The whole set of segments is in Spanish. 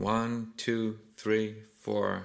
1, 2, 3, 4.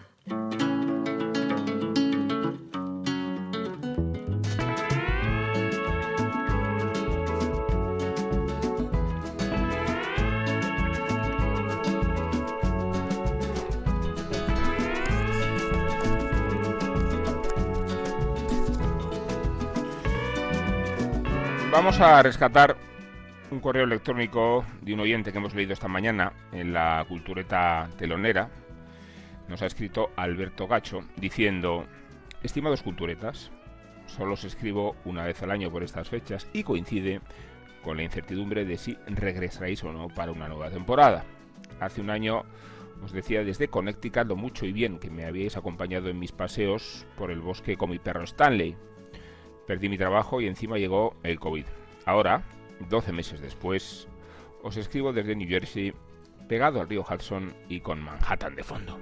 Vamos a rescatar un correo electrónico de un oyente que hemos leído esta mañana en la Cultureta Telonera. Nos ha escrito Alberto Gacho diciendo: estimados culturetas, solo os escribo una vez al año por estas fechas y coincide con la incertidumbre de si regresaréis o no para una nueva temporada. Hace un año os decía desde Connecticut lo mucho y bien que me habíais acompañado en mis paseos por el bosque con mi perro Stanley. Perdí mi trabajo y encima llegó el COVID. Ahora, 12 meses después, os escribo desde New Jersey, pegado al río Hudson y con Manhattan de fondo.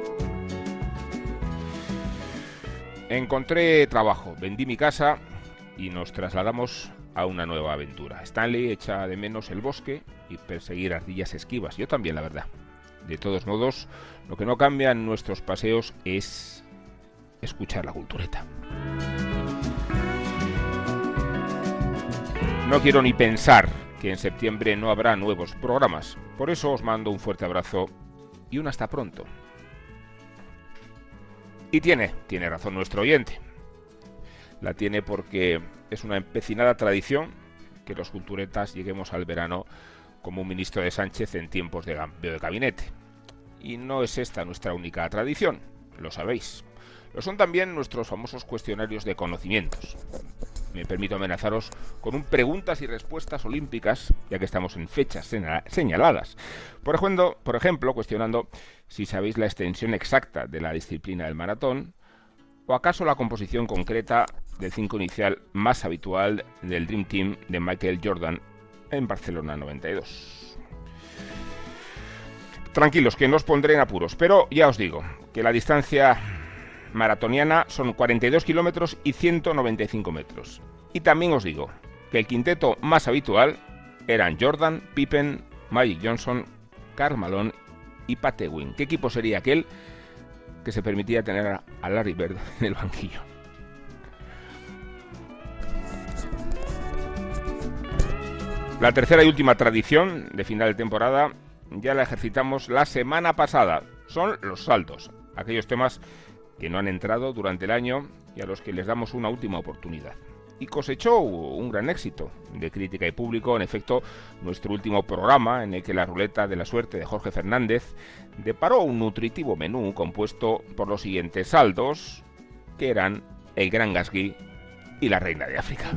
Encontré trabajo, vendí mi casa y nos trasladamos a una nueva aventura. Stanley echa de menos el bosque y perseguir ardillas esquivas. Yo también, la verdad. De todos modos, lo que no cambia en nuestros paseos es escuchar la cultureta. No quiero ni pensar que en septiembre no habrá nuevos programas. Por eso os mando un fuerte abrazo y un hasta pronto. Y tiene razón nuestro oyente. La tiene porque es una empecinada tradición que los culturetas lleguemos al verano como un ministro de Sánchez en tiempos de cambio de gabinete. Y no es esta nuestra única tradición, lo sabéis. Lo son también nuestros famosos cuestionarios de conocimientos. Me permito amenazaros con un preguntas y respuestas olímpicas, ya que estamos en fechas señaladas. Por ejemplo, cuestionando si sabéis la extensión exacta de la disciplina del maratón, o acaso la composición concreta del 5 inicial más habitual del Dream Team de Michael Jordan en Barcelona 92. Tranquilos, que no os pondré en apuros, pero ya os digo que la distancia maratoniana son 42 kilómetros y 195 metros. Y también os digo que el quinteto más habitual eran Jordan, Pippen, Magic Johnson, Karl Malone y Pat Ewing. ¿Qué equipo sería aquel que se permitía tener a Larry Bird en el banquillo? La tercera y última tradición de final de temporada ya la ejercitamos la semana pasada. Son los saltos, aquellos temas que no han entrado durante el año y a los que les damos una última oportunidad. Y cosechó un gran éxito de crítica y público, en efecto, nuestro último programa en el que la ruleta de la suerte de Jorge Fernández deparó un nutritivo menú compuesto por los siguientes saldos, que eran el Gran Gatsby y la Reina de África.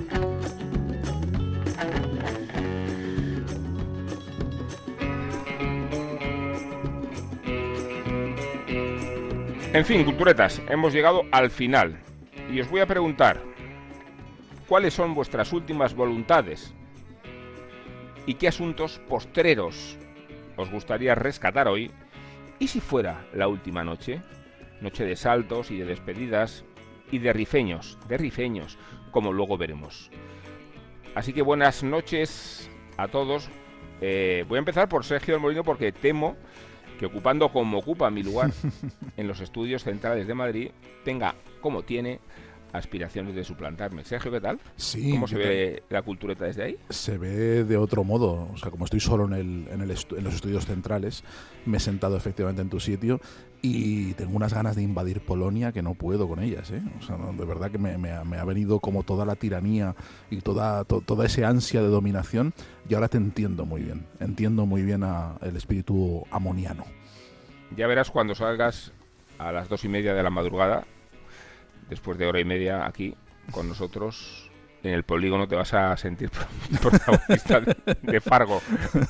En fin, culturetas, hemos llegado al final y os voy a preguntar ¿cuáles son vuestras últimas voluntades? ¿Y qué asuntos postreros os gustaría rescatar hoy? ¿Y si fuera la última noche? Noche de saltos y de despedidas y de rifeños, como luego veremos. Así que buenas noches a todos. Voy a empezar por Sergio del Molino porque temo que ocupando como ocupa mi lugar en los estudios centrales de Madrid, tenga, como tiene, aspiraciones de suplantarme. Sergio, ¿qué tal? Sí. ¿Cómo se ve la cultureta desde ahí? Se ve de otro modo. O sea, como estoy solo en los estudios centrales, me he sentado efectivamente en tu sitio y tengo unas ganas de invadir Polonia que no puedo con ellas, ¿eh? O sea, no, de verdad que me ha venido como toda la tiranía y toda ese ansia de dominación, y ahora te entiendo muy bien. Entiendo muy bien el espíritu amoniano. Ya verás cuando salgas a las 2:30 de la madrugada, después de hora y media aquí con nosotros en el polígono, te vas a sentir protagonista de Fargo.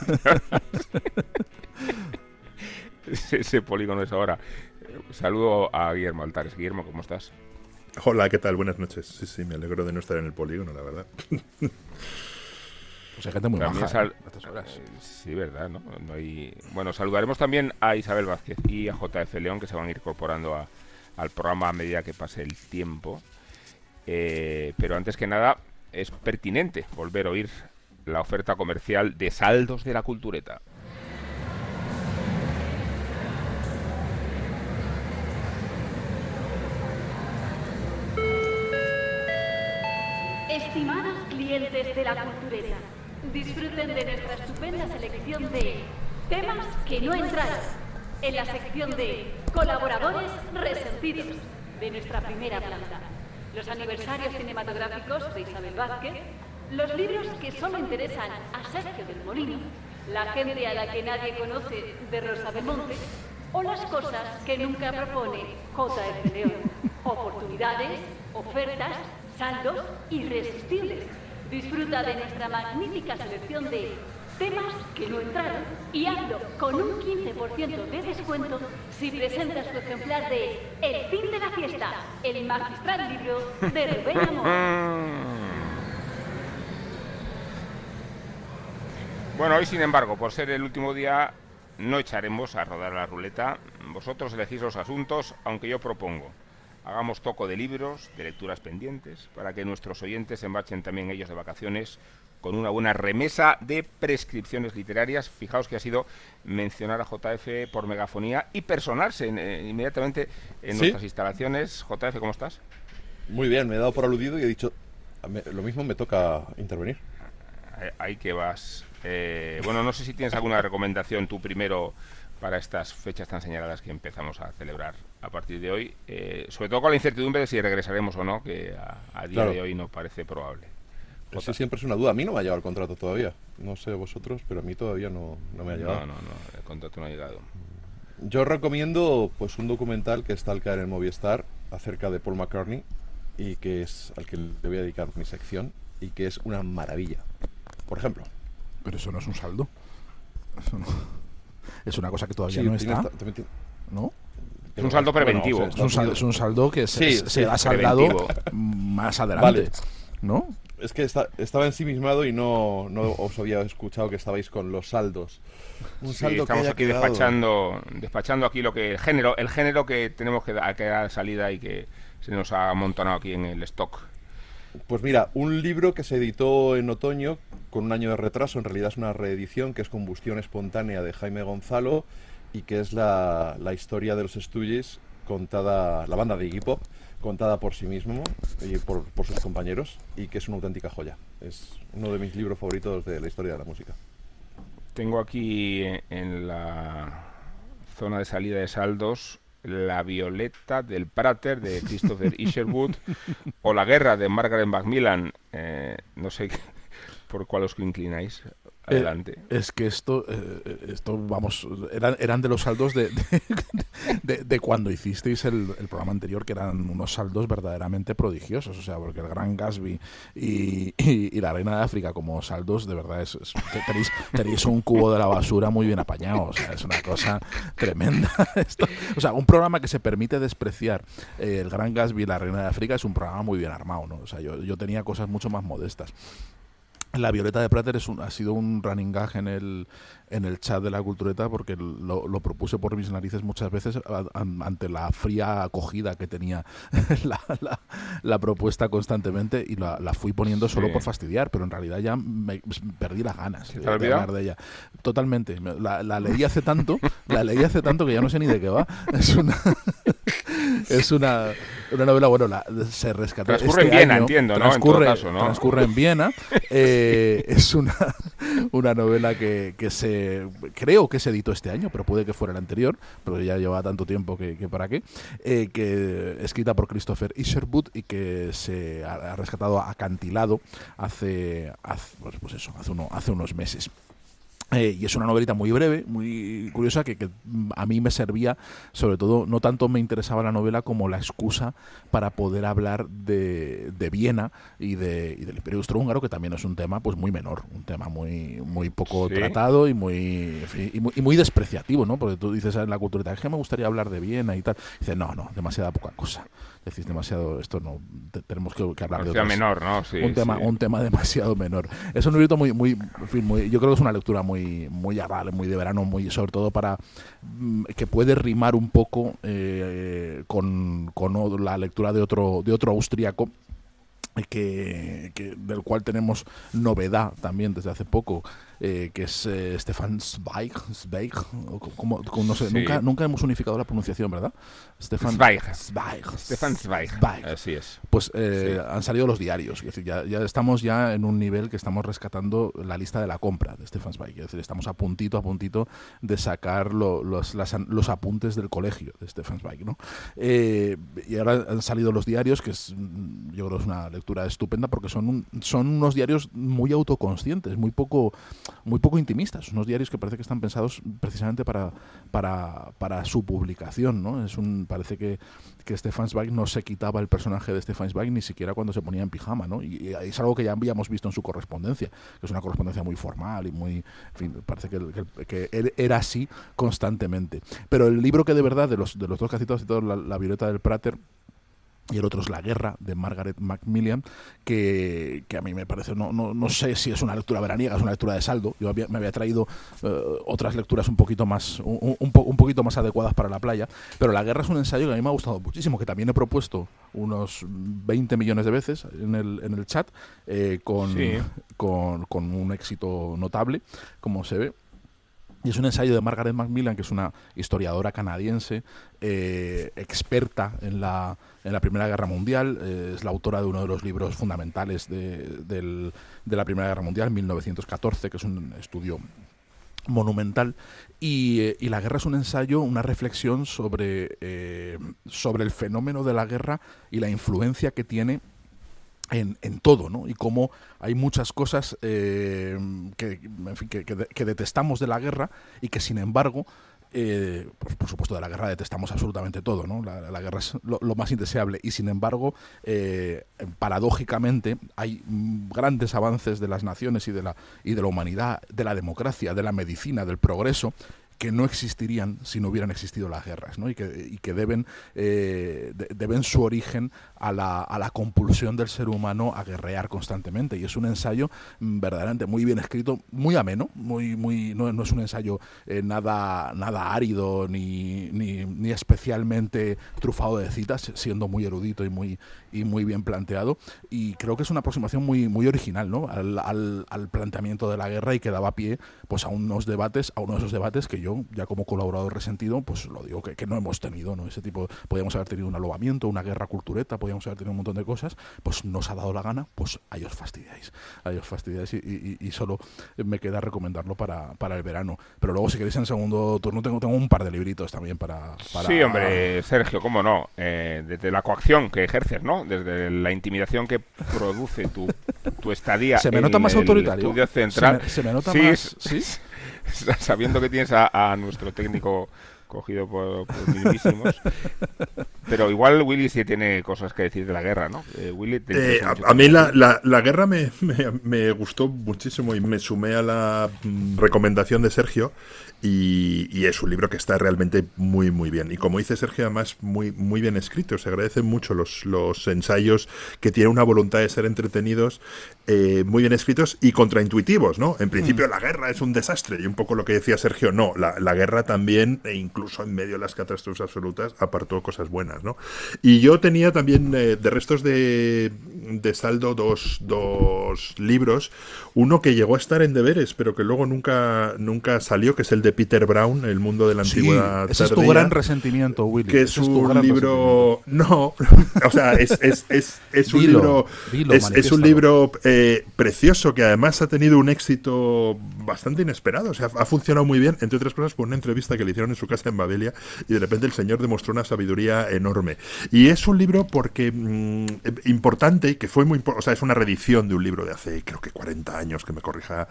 Ese polígono es ahora. Saludo a Guillermo Altares. Guillermo, ¿cómo estás? Hola, ¿qué tal? Buenas noches. Sí, me alegro de no estar en el polígono, la verdad. O sea, gente muy maja, a estas horas. Sí, verdad, ¿no? No hay... Bueno, saludaremos también a Isabel Vázquez y a JF León, que se van a ir incorporando al programa a medida que pase el tiempo. Pero antes que nada, es pertinente volver a oír la oferta comercial de saldos de la cultureta. Estimados clientes de la Cultureta, disfruten de nuestra estupenda selección de temas que no entraron en la sección de colaboradores resentidos de nuestra primera planta, los aniversarios cinematográficos de Isabel Vázquez, los libros que solo interesan a Sergio del Molino, la gente a la que nadie conoce de Rosa Belmonte, o las cosas que nunca propone J.F. León. Oportunidades, ofertas, saldos irresistibles. Disfruta de nuestra magnífica selección de temas que no entraron y hazlo con un 15% de descuento si presentas tu ejemplar de El fin de la fiesta, el magistral libro de Rubén Amor. Bueno, hoy sin embargo, por ser el último día, no echaremos a rodar la ruleta. Vosotros elegís los asuntos, aunque yo propongo hagamos toco de libros, de lecturas pendientes, para que nuestros oyentes se marchen también ellos de vacaciones con una buena remesa de prescripciones literarias. Fijaos que ha sido mencionar a JF por megafonía y personarse inmediatamente en nuestras instalaciones. JF, ¿cómo estás? Muy bien, me he dado por aludido y he dicho, lo mismo me toca intervenir. Ahí que vas. Bueno, no sé si tienes alguna recomendación tú primero para estas fechas tan señaladas que empezamos a celebrar a partir de hoy, sobre todo con la incertidumbre de si regresaremos o no, que a día de hoy no parece probable. Eso siempre es una duda. A mí no me ha llegado el contrato todavía. No sé vosotros, pero a mí todavía no me ha llegado. No, el contrato no ha llegado. Yo recomiendo pues un documental que está al caer en Movistar acerca de Paul McCartney y que es al que le voy a dedicar mi sección y que es una maravilla. Por ejemplo. Pero eso no es un saldo. Eso no. Es una cosa que todavía no está. ¿No? Es un saldo preventivo. Bueno, es un saldo que se ha saldado más adelante. Vale. ¿No? Es que estaba ensimismado y no os había escuchado que estabais con los saldos. Un saldo estamos que aquí despachando aquí lo que el género que tenemos que dar salida y que se nos ha amontonado aquí en el stock. Pues mira, un libro que se editó en otoño con un año de retraso, en realidad es una reedición, que es Combustión Espontánea de Jaime Gonzalo y que es la historia de los Stooges contada, la banda de Iggy Pop, contada por sí mismo y por sus compañeros, y que es una auténtica joya. Es uno de mis libros favoritos de la historia de la música. Tengo aquí en la zona de salida de saldos La Violeta del Prater de Christopher Isherwood o La Guerra de Margaret Macmillan. No sé por cuál os inclináis. Adelante. Es que esto vamos, eran de los saldos de cuando hicisteis el programa anterior, que eran unos saldos verdaderamente prodigiosos. O sea, porque el Gran Gatsby y la Reina de África como saldos, de verdad, tenéis un cubo de la basura muy bien apañado. O sea, es una cosa tremenda. O sea, un programa que se permite despreciar el Gran Gatsby y la Reina de África es un programa muy bien armado, ¿no? O sea, yo tenía cosas mucho más modestas. La Violeta de Prater ha sido un running gag en el chat de la Cultureta, porque lo propuse por mis narices muchas veces ante la fría acogida que tenía la propuesta constantemente, y la fui poniendo solo por fastidiar, pero en realidad ya me perdí las ganas de hablar de ella. Totalmente. La leí hace tanto que ya no sé ni de qué va. Es una novela, bueno, se rescató. Transcurre en Viena, entiendo, ¿no? En todo caso, ¿no? Transcurre en Viena. Es una novela que creo que se editó este año, pero puede que fuera el anterior, pero ya lleva tanto tiempo que para qué. Que escrita por Christopher Isherwood y que se ha rescatado acantilado hace unos meses. Y es una novelita muy breve, muy curiosa, que a mí me servía, sobre todo, no tanto me interesaba la novela como la excusa para poder hablar de Viena y del Imperio Austrohúngaro, que también es un tema pues muy menor, un tema muy poco tratado y muy despreciativo, ¿no? Porque tú dices en la cultura, es que me gustaría hablar de Viena y tal. Y dices, no, demasiada poca cosa. Decís demasiado, esto no, tenemos que hablar de otras, menor, ¿no? Sí, un tema demasiado menor. Es un librito muy, yo creo que es una lectura muy agradable, muy de verano, muy sobre todo para que puede rimar un poco con la lectura de otro austríaco del cual tenemos novedad también desde hace poco, que es Stefan Zweig, no sé, Sí. nunca hemos unificado la pronunciación, ¿verdad? Stefan Zweig. Zweig. Así es. Pues Sí. han salido los diarios, es decir, ya estamos ya en un nivel que estamos rescatando la lista de la compra de Stefan Zweig, es decir, estamos a puntito de sacar los apuntes del colegio de Stefan Zweig, ¿no? Y ahora han salido los diarios, que yo creo que es una lectura estupenda porque son unos diarios muy autoconscientes, muy poco intimistas, unos diarios que parece que están pensados precisamente para su publicación, ¿no? Parece que Stefan Zweig no se quitaba el personaje de Stefan Zweig ni siquiera cuando se ponía en pijama, ¿no? Y es algo que ya habíamos visto en su correspondencia, que es una correspondencia muy formal y muy, en fin, parece que él era así constantemente. Pero el libro que de verdad, de los dos que ha citado la Violeta del Prater, y el otro es La guerra, de Margaret Macmillan, que a mí me parece, no sé si es una lectura veraniega, es una lectura de saldo. Yo me había traído otras lecturas un poquito más adecuadas para la playa, pero La guerra es un ensayo que a mí me ha gustado muchísimo, que también he propuesto unos 20 millones de veces en el chat, con un éxito notable, como se ve. Y es un ensayo de Margaret Macmillan, que es una historiadora canadiense, experta en la Primera Guerra Mundial. Es la autora de uno de los libros fundamentales de la Primera Guerra Mundial, 1914, que es un estudio monumental. Y La guerra es un ensayo, una reflexión sobre el fenómeno de la guerra y la influencia que tiene en todo, ¿no? Y cómo hay muchas cosas que detestamos de la guerra y que, sin embargo, pues, por supuesto, de la guerra detestamos absolutamente todo, ¿no? La guerra es lo más indeseable y, sin embargo, paradójicamente hay grandes avances de las naciones y de la humanidad, de la democracia, de la medicina, del progreso, que no existirían si no hubieran existido las guerras, ¿no? Y que deben su origen a la compulsión del ser humano a guerrear constantemente. Y es un ensayo verdaderamente muy bien escrito, muy ameno, no es un ensayo nada árido ni especialmente trufado de citas, siendo muy erudito y muy bien planteado. Y creo que es una aproximación muy original, ¿no? al planteamiento de la guerra, y que daba pie, pues, a uno de esos debates que yo, ya como colaborador resentido, pues lo digo, que no hemos tenido, ¿no? Ese tipo, podíamos haber tenido un alobamiento, una guerra cultureta, podíamos haber tenido un montón de cosas, pues nos ha dado la gana, pues ahí os fastidiáis y solo me queda recomendarlo para el verano. Pero luego, si queréis, en segundo turno tengo un par de libritos también para... Sí, hombre, Sergio, cómo no, desde la coacción que ejerces, ¿no? Desde la intimidación que produce tu estadía se me nota más autoritario, estudio central. Se me nota más, ¿sí? Sabiendo que tienes a nuestro técnico cogido por mismísimos. Pero igual Willy sí tiene cosas que decir de la guerra, ¿no? Willy, a mí la guerra me gustó muchísimo y me sumé a la recomendación de Sergio, y es un libro que está realmente muy muy bien, y como dice Sergio, además muy muy bien escrito. Se agradecen mucho los ensayos, que tienen una voluntad de ser entretenidos, muy bien escritos y contraintuitivos, ¿no? En principio la guerra es un desastre, y un poco lo que decía Sergio, no, la guerra también, e incluso en medio de las catástrofes absolutas, apartó cosas buenas, ¿no? Y yo tenía también de restos de saldo dos libros, uno que llegó a estar en deberes pero que luego nunca salió, que es el de Peter Brown, El mundo de la antigüedad tardía. Ese es tu gran resentimiento, Willy. Que es un libro... No, o sea, es un libro... Es un libro precioso, que además ha tenido un éxito bastante inesperado. O sea, ha funcionado muy bien, entre otras cosas, por una entrevista que le hicieron en su casa en Babelia, y de repente el señor demostró una sabiduría enorme. Y es un libro porque importante, que fue muy... O sea, es una reedición de un libro de hace, creo que 40 años, que me corrija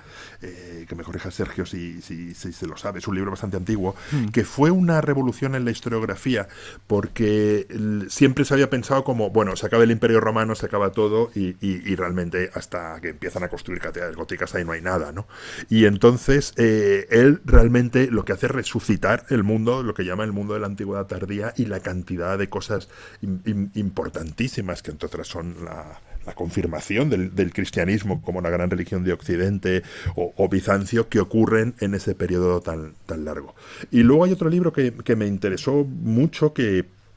Sergio si se lo sabe. Es un libro bastante antiguo, que fue una revolución en la historiografía, porque siempre se había pensado como, bueno, se acaba el Imperio Romano, se acaba todo, y realmente hasta que empiezan a construir catedrales góticas ahí no hay nada, ¿no? Y entonces él realmente lo que hace es resucitar el mundo, lo que llama el mundo de la antigüedad tardía, y la cantidad de cosas importantísimas, que entre otras son la confirmación del cristianismo como la gran religión de Occidente, o Bizancio, que ocurren en ese periodo tan largo. Y luego hay otro libro que me interesó mucho, que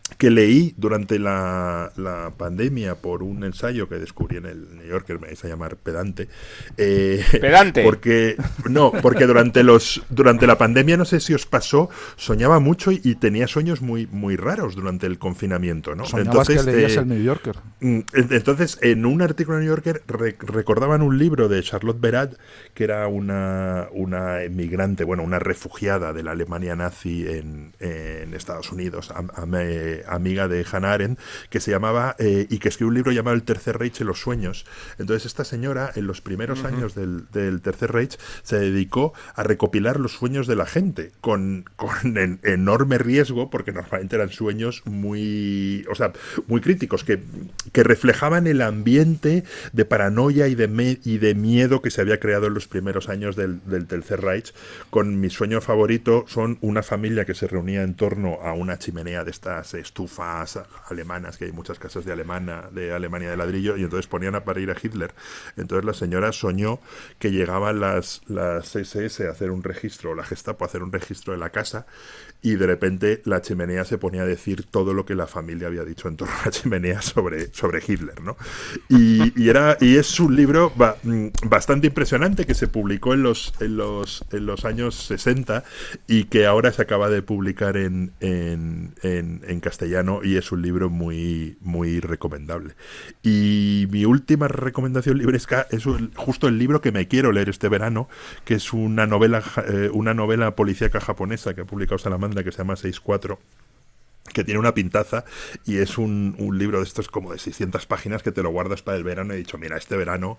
que leí durante la pandemia por un ensayo que descubrí en el New Yorker, me vais a llamar pedante. ¿Pedante? Porque durante la pandemia, no sé si os pasó, soñaba mucho y tenía sueños muy, muy raros durante el confinamiento, ¿no? Soñabas que leías el New Yorker. Entonces, en un artículo en New Yorker recordaban un libro de Charlotte Berat, que era una emigrante, bueno, una refugiada de la Alemania nazi en Estados Unidos, amiga de Hannah Arendt, que se llamaba y que escribió un libro llamado El Tercer Reich en los sueños. Entonces esta señora en los primeros años del Tercer Reich se dedicó a recopilar los sueños de la gente con enorme riesgo, porque normalmente eran sueños muy críticos, que reflejaban el ambiente de paranoia y de miedo que se había creado en los primeros años del Tercer Reich. Con mi sueño favorito son una familia que se reunía en torno a una chimenea de estas estufas alemanas, que hay muchas casas de Alemania de ladrillo, y entonces ponían a parir a Hitler. Entonces la señora soñó que llegaban las SS a hacer un registro, la Gestapo a hacer un registro de la casa, y de repente la chimenea se ponía a decir todo lo que la familia había dicho en torno a la chimenea sobre Hitler, ¿no? Y es un libro bastante impresionante, que se publicó en los años 60 y que ahora se acaba de publicar en castellano, y es un libro muy, muy recomendable. Y mi última recomendación libresca es justo el libro que me quiero leer este verano, que es una novela policíaca japonesa que ha publicado Salamandra, que se llama 6-4, que tiene una pintaza, y es un libro de estos como de 600 páginas que te lo guardas para el verano. He dicho, mira, este verano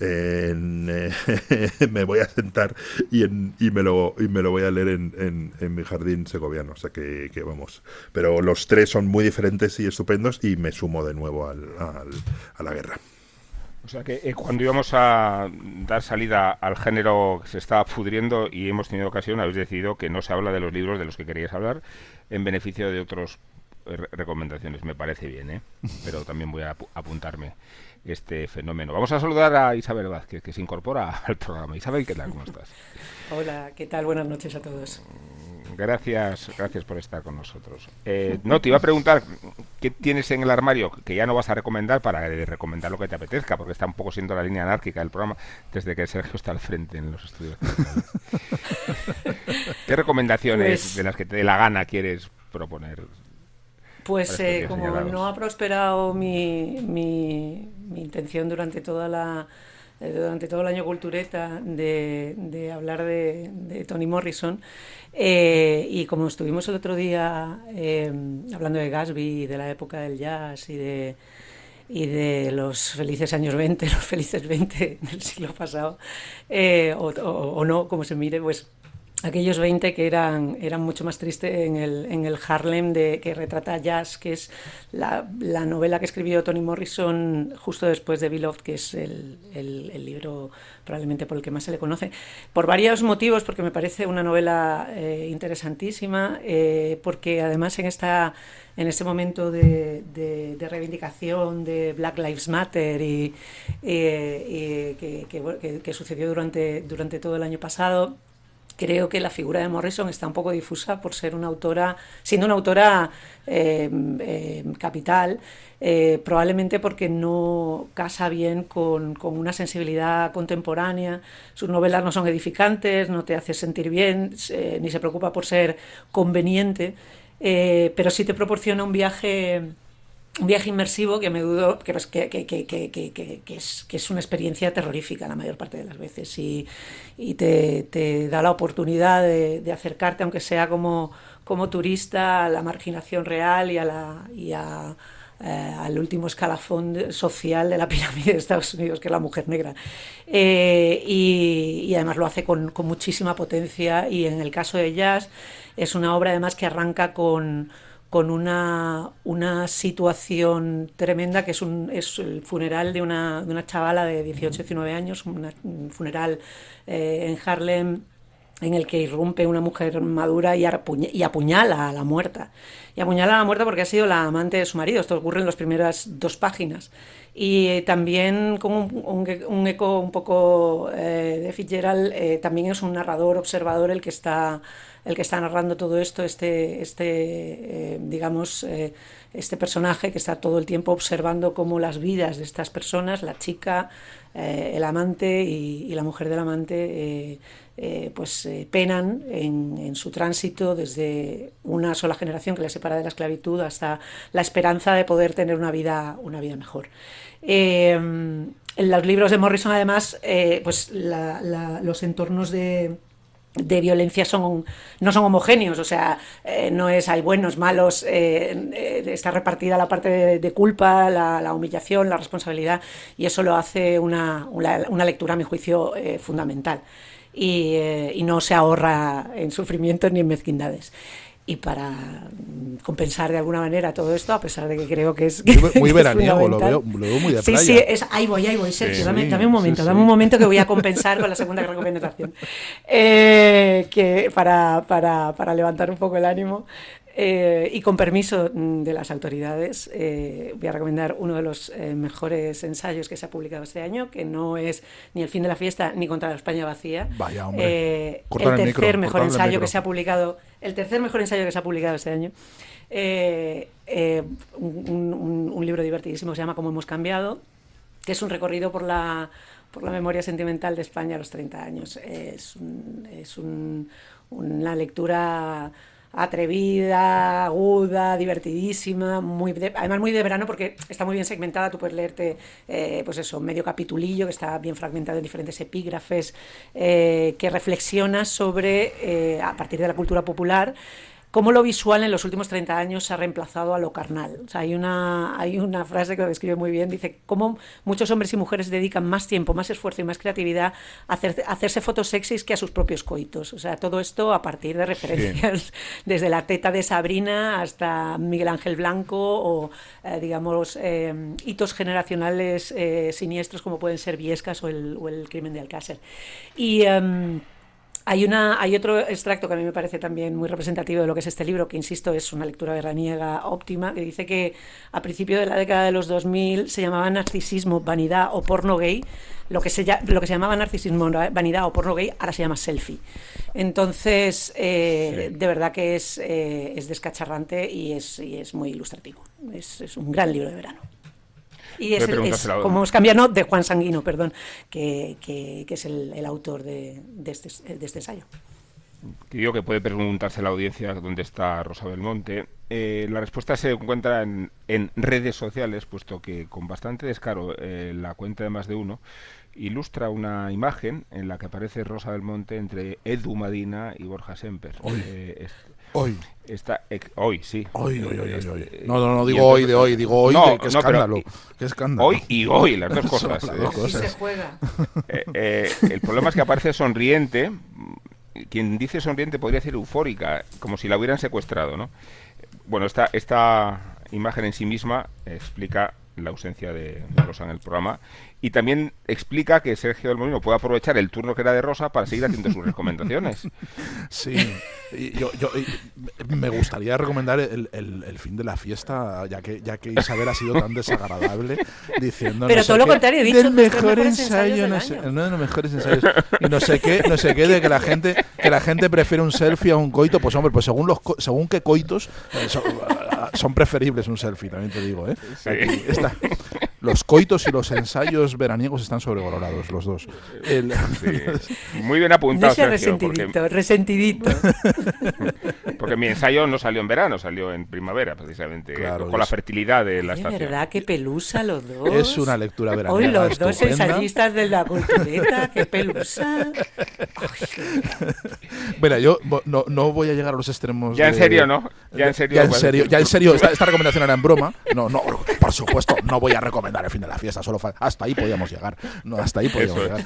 me voy a sentar y me lo voy a leer en mi jardín segoviano. O sea que vamos. Pero los tres son muy diferentes y estupendos, y me sumo de nuevo a la guerra. O sea que cuando íbamos a dar salida al género que se estaba pudriendo y hemos tenido ocasión, habéis decidido que no se habla de los libros de los que queríais hablar, en beneficio de otras recomendaciones. Me parece bien, ¿eh? Pero también voy a apuntarme este fenómeno. Vamos a saludar a Isabel Vázquez, que se incorpora al programa. Isabel, ¿qué tal? ¿Cómo estás? Hola, ¿qué tal? Buenas noches a todos. Gracias por estar con nosotros. No, te iba a preguntar, ¿qué tienes en el armario que ya no vas a recomendar para recomendar lo que te apetezca? Porque está un poco siendo la línea anárquica del programa desde que Sergio está al frente en los estudios. ¿Qué recomendaciones de las que te dé la gana quieres proponer? Pues como no ha prosperado mi intención durante todo el año Cultureta de hablar de Toni Morrison, y como estuvimos el otro día hablando de Gatsby, de la época del jazz y de los felices años 20, los felices 20 del siglo pasado, o no, como se mire, pues aquellos 20 que eran mucho más tristes en el Harlem que retrata jazz, que es la novela que escribió Toni Morrison justo después de Beloved, que es el libro probablemente por el que más se le conoce, por varios motivos, porque me parece una novela interesantísima, porque además en este momento de reivindicación de Black Lives Matter y que sucedió durante todo el año pasado, creo que la figura de Morrison está un poco difusa por ser siendo una autora capital, probablemente porque no casa bien con una sensibilidad contemporánea. Sus novelas no son edificantes, no te hace sentir bien, ni se preocupa por ser conveniente, pero sí te proporciona un viaje inmersivo que me dudo que es una experiencia terrorífica la mayor parte de las veces, y te da la oportunidad de acercarte, aunque sea como turista, a la marginación real y al último escalafón social de la pirámide de Estados Unidos, que es la mujer negra, y además lo hace con muchísima potencia. Y en el caso de jazz es una obra además que arranca con una situación tremenda, que es el funeral de una chavala de 18-19 años, un funeral en Harlem, en el que irrumpe una mujer madura y apuñala a la muerta. Y apuñala a la muerta porque ha sido la amante de su marido. Esto ocurre en las primeras 2 páginas. Y también con un eco un poco de Fitzgerald, también es un narrador observador el que está el que está narrando todo esto, este personaje que está todo el tiempo observando cómo las vidas de estas personas, la chica, el amante y la mujer del amante, penan en su tránsito desde una sola generación que les separa de la esclavitud hasta la esperanza de poder tener una vida mejor. En los libros de Morrison, además, los entornos de violencia no son homogéneos, o sea, no es hay buenos, malos, está repartida la parte de culpa, la humillación, la responsabilidad, y eso lo hace una lectura, a mi juicio, fundamental, y no se ahorra en sufrimientos ni en mezquindades. Y para compensar de alguna manera todo esto, a pesar de que creo que es muy veraniego, lo veo muy de playa. Sí, ahí voy, Sergio, dame un momento que voy a compensar con la segunda recomendación, que para levantar un poco el ánimo. Y con permiso de las autoridades, voy a recomendar uno de los mejores ensayos que se ha publicado este año, que no es ni El fin de la fiesta ni Contra la España vacía. Vaya, hombre. El tercer mejor ensayo que se ha publicado este año. Un libro divertidísimo, se llama Cómo hemos cambiado, que es un recorrido por la memoria sentimental de España a los 30 años. Es una lectura atrevida, aguda, divertidísima, además muy de verano, porque está muy bien segmentada. Tú puedes leerte medio capitulillo que está bien fragmentado en diferentes epígrafes, que reflexiona sobre, a partir de la cultura popular, cómo lo visual en los últimos 30 años se ha reemplazado a lo carnal. O sea, hay una frase que lo describe muy bien, dice cómo muchos hombres y mujeres dedican más tiempo, más esfuerzo y más creatividad a hacerse fotos sexys que a sus propios coitos. O sea, todo esto a partir de referencias desde la teta de Sabrina hasta Miguel Ángel Blanco o, hitos generacionales siniestros como pueden ser Viescas o el crimen de Alcácer. Y hay otro extracto que a mí me parece también muy representativo de lo que es este libro, que insisto es una lectura veraniega óptima, que dice que a principios de la década de los 2000 se llamaba narcisismo, vanidad o porno gay. Lo que se llamaba narcisismo, vanidad o porno gay, ahora se llama selfie. Entonces, de verdad que es descacharrante y es muy ilustrativo. Es un gran libro de verano. Y es como os cambiano, de Juan Sanguino, que es el autor de este ensayo. Creo que puede preguntarse la audiencia dónde está Rosa Belmonte. La respuesta se encuentra en redes sociales, puesto que con bastante descaro la cuenta de Más de Uno ilustra una imagen en la que aparece Rosa Belmonte entre Edu Madina y Borja Semper. Hoy, sí. Hoy. No digo hoy de hoy, digo hoy, qué escándalo. Qué escándalo. Hoy y hoy, las dos cosas. Las dos cosas. Sí se juega. El problema es que aparece sonriente. Quien dice sonriente podría decir eufórica, como si la hubieran secuestrado, ¿no? Bueno, esta imagen en sí misma explica la ausencia de Rosa en el programa y también explica que Sergio del Molino puede aprovechar el turno que era de Rosa para seguir haciendo sus recomendaciones. Sí, yo me gustaría recomendar el fin de la fiesta, ya que Isabel ha sido tan desagradable diciendo... Pero todo lo contrario, he dicho del mejor ensayo, uno de los mejores ensayos, y no sé qué de que la gente prefiere un selfie a un coito. Pues hombre, pues según qué coitos son preferibles un selfie, también te digo, ¿eh? Sí. Aquí está. Los coitos y los ensayos veraniegos están sobrevalorados, los dos. Sí. Muy bien apuntado, Sergio. Resentidito. Porque mi ensayo no salió en verano, salió en primavera, precisamente, claro, con la fertilidad de la estación. De verdad, qué pelusa los dos. Es una lectura veraniega hoy los estupenda. Dos ensayistas de la cultureta, qué pelusa. Mira, yo no voy a llegar a los extremos. Ya en serio, ¿no? Ya en serio. Esta recomendación era en broma. No, por supuesto, no voy a recomendar el fin de la fiesta. Hasta ahí podíamos llegar. Llegar.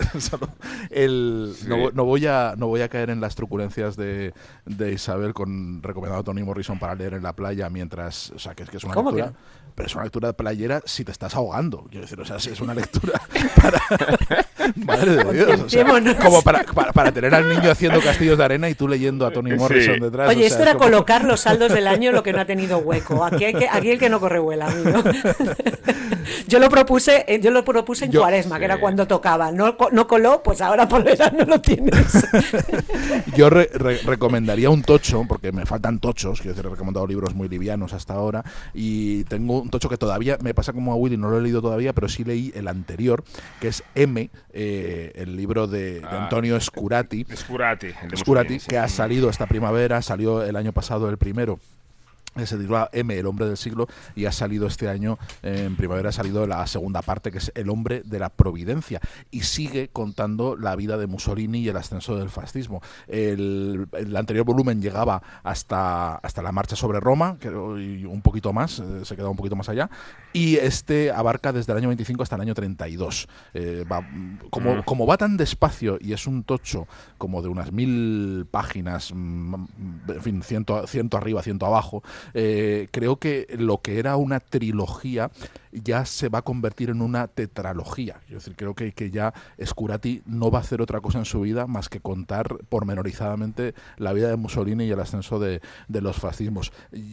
No voy a caer en las truculencias de Isabel con recomendado a Toni Morrison para leer en la playa mientras, o sea, que es una lectura, pero es una lectura playera si te estás ahogando. Quiero decir, o sea, es una lectura Madre de Dios. O sea, como para tener al niño haciendo castillos de arena y tú leyendo a Toni Morrison detrás. Oye, o sea, esto era como colocar los saldos del año lo que no ha tenido hueco. Aquí el que no corre vuela, amigo. Yo lo propuse en Cuaresma, que era cuando tocaba. No coló, pues ahora por verano lo tienes. Yo recomendaría un tocho, porque me faltan tochos, quiero decir, he recomendado libros muy livianos hasta ahora, y tengo un tocho que todavía me pasa como a Willy, no lo he leído todavía, pero sí leí el anterior, que es M, el libro de Antonio Scurati, que ha salido esta primavera, salió el año pasado el primero. Se titula M, el hombre del siglo, y ha salido este año, en primavera ha salido la segunda parte, que es El hombre de la providencia, y sigue contando la vida de Mussolini y el ascenso del fascismo. El anterior volumen llegaba hasta la marcha sobre Roma, y un poquito más, se queda un poquito más allá, y este abarca desde el año 25 hasta el año 32. Como va tan despacio y es un tocho como de unas 1000 páginas, en fin, 100 arriba, 100 abajo, creo que lo que era una trilogía ya se va a convertir en una tetralogía. Es decir, creo que ya Scurati no va a hacer otra cosa en su vida más que contar pormenorizadamente la vida de Mussolini y el ascenso de los fascismos.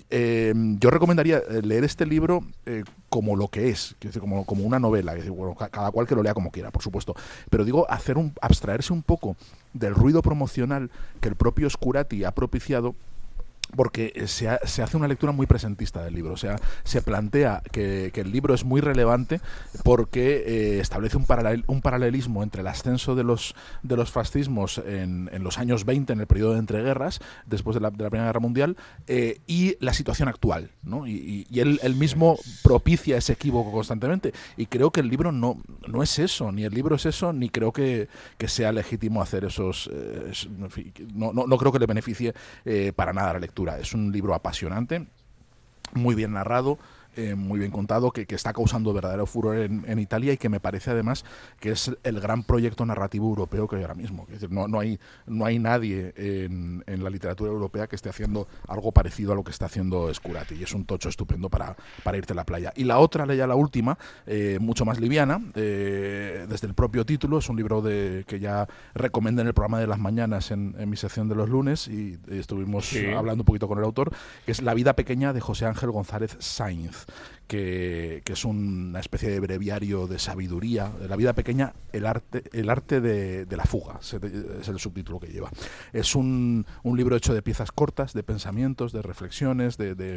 Yo recomendaría leer este libro como lo que es, decir, como una novela. Es decir, bueno, cada cual que lo lea como quiera, por supuesto. Pero digo, abstraerse un poco del ruido promocional que el propio Scurati ha propiciado, porque se hace una lectura muy presentista del libro. O sea, se plantea que el libro es muy relevante porque establece un paralelismo entre el ascenso de los fascismos en los años 20, en el periodo de entreguerras, después de la Primera Guerra Mundial, y la situación actual, ¿no? Y él mismo propicia ese equívoco constantemente. Y creo que el libro no es eso, ni el libro es eso, ni creo que sea legítimo hacer esos... en fin, no creo que le beneficie para nada la lectura. Es un libro apasionante, muy bien narrado, muy bien contado, que está causando verdadero furor en Italia, y que me parece además que es el gran proyecto narrativo europeo que hay ahora mismo. Es decir, no hay nadie en la literatura europea que esté haciendo algo parecido a lo que está haciendo Scurati, y es un tocho estupendo para irte a la playa. Y la otra, la última, mucho más liviana, desde el propio título, es un libro que ya recomendé en el programa de las mañanas en mi sección de los lunes, y estuvimos hablando un poquito con el autor, que es La vida pequeña de José Ángel González Sainz, que es una especie de breviario de sabiduría de la vida pequeña, el arte de la fuga, es el subtítulo que lleva. Es un libro hecho de piezas cortas, de pensamientos, de reflexiones, de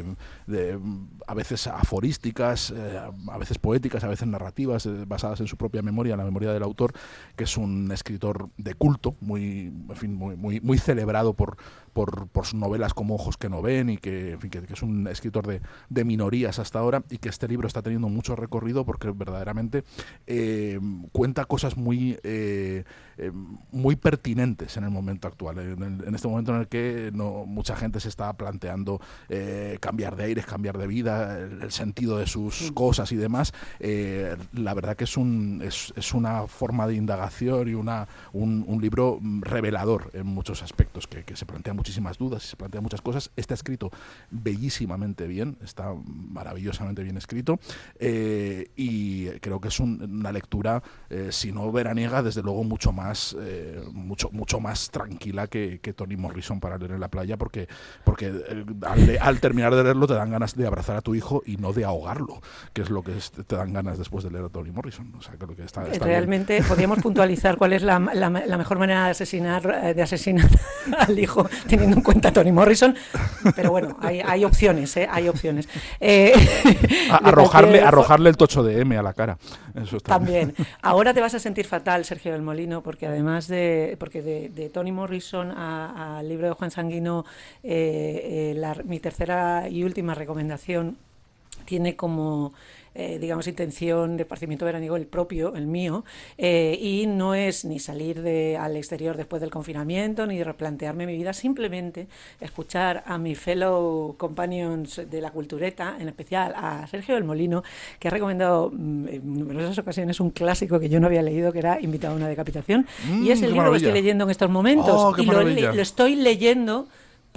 a veces aforísticas, a veces poéticas, a veces narrativas, basadas en su propia memoria, en la memoria del autor, que es un escritor de culto, muy celebrado por sus novelas como Ojos que no ven, y que es un escritor de minorías hasta ahora, y que este libro está teniendo mucho recorrido porque verdaderamente cuenta cosas muy pertinentes en el momento actual, en este momento en el que mucha gente se está planteando cambiar de aires, cambiar de vida, el sentido de sus cosas y demás. La verdad que es una forma de indagación y un libro revelador en muchos aspectos, que se plantea muchísimas dudas y se plantea muchas cosas. Está escrito bellísimamente bien, está maravillosamente bien escrito, y creo que es una lectura, si no veraniega, desde luego mucho más tranquila que Toni Morrison para leer en la playa, porque al terminar de leerlo te dan ganas de abrazar a tu hijo y no de ahogarlo, que es lo que te dan ganas después de leer a Toni Morrison. O sea, creo que está realmente bien. Podríamos puntualizar cuál es la mejor manera de asesinar al hijo, teniendo en cuenta a Toni Morrison, pero bueno, hay opciones, hay opciones. Arrojarle el tocho de M a la cara. Eso está también. Ahora te vas a sentir fatal, Sergio del Molino, porque además de Toni Morrison al libro de Juan Sanguino, mi tercera y última recomendación tiene como intención de esparcimiento veraniego el mío, y no es ni salir al exterior después del confinamiento, ni replantearme mi vida, simplemente escuchar a mi fellow companions de la cultureta, en especial a Sergio del Molino, que ha recomendado en numerosas ocasiones un clásico que yo no había leído, que era Invitado a una decapitación, y es el libro que estoy leyendo en estos momentos, y lo estoy leyendo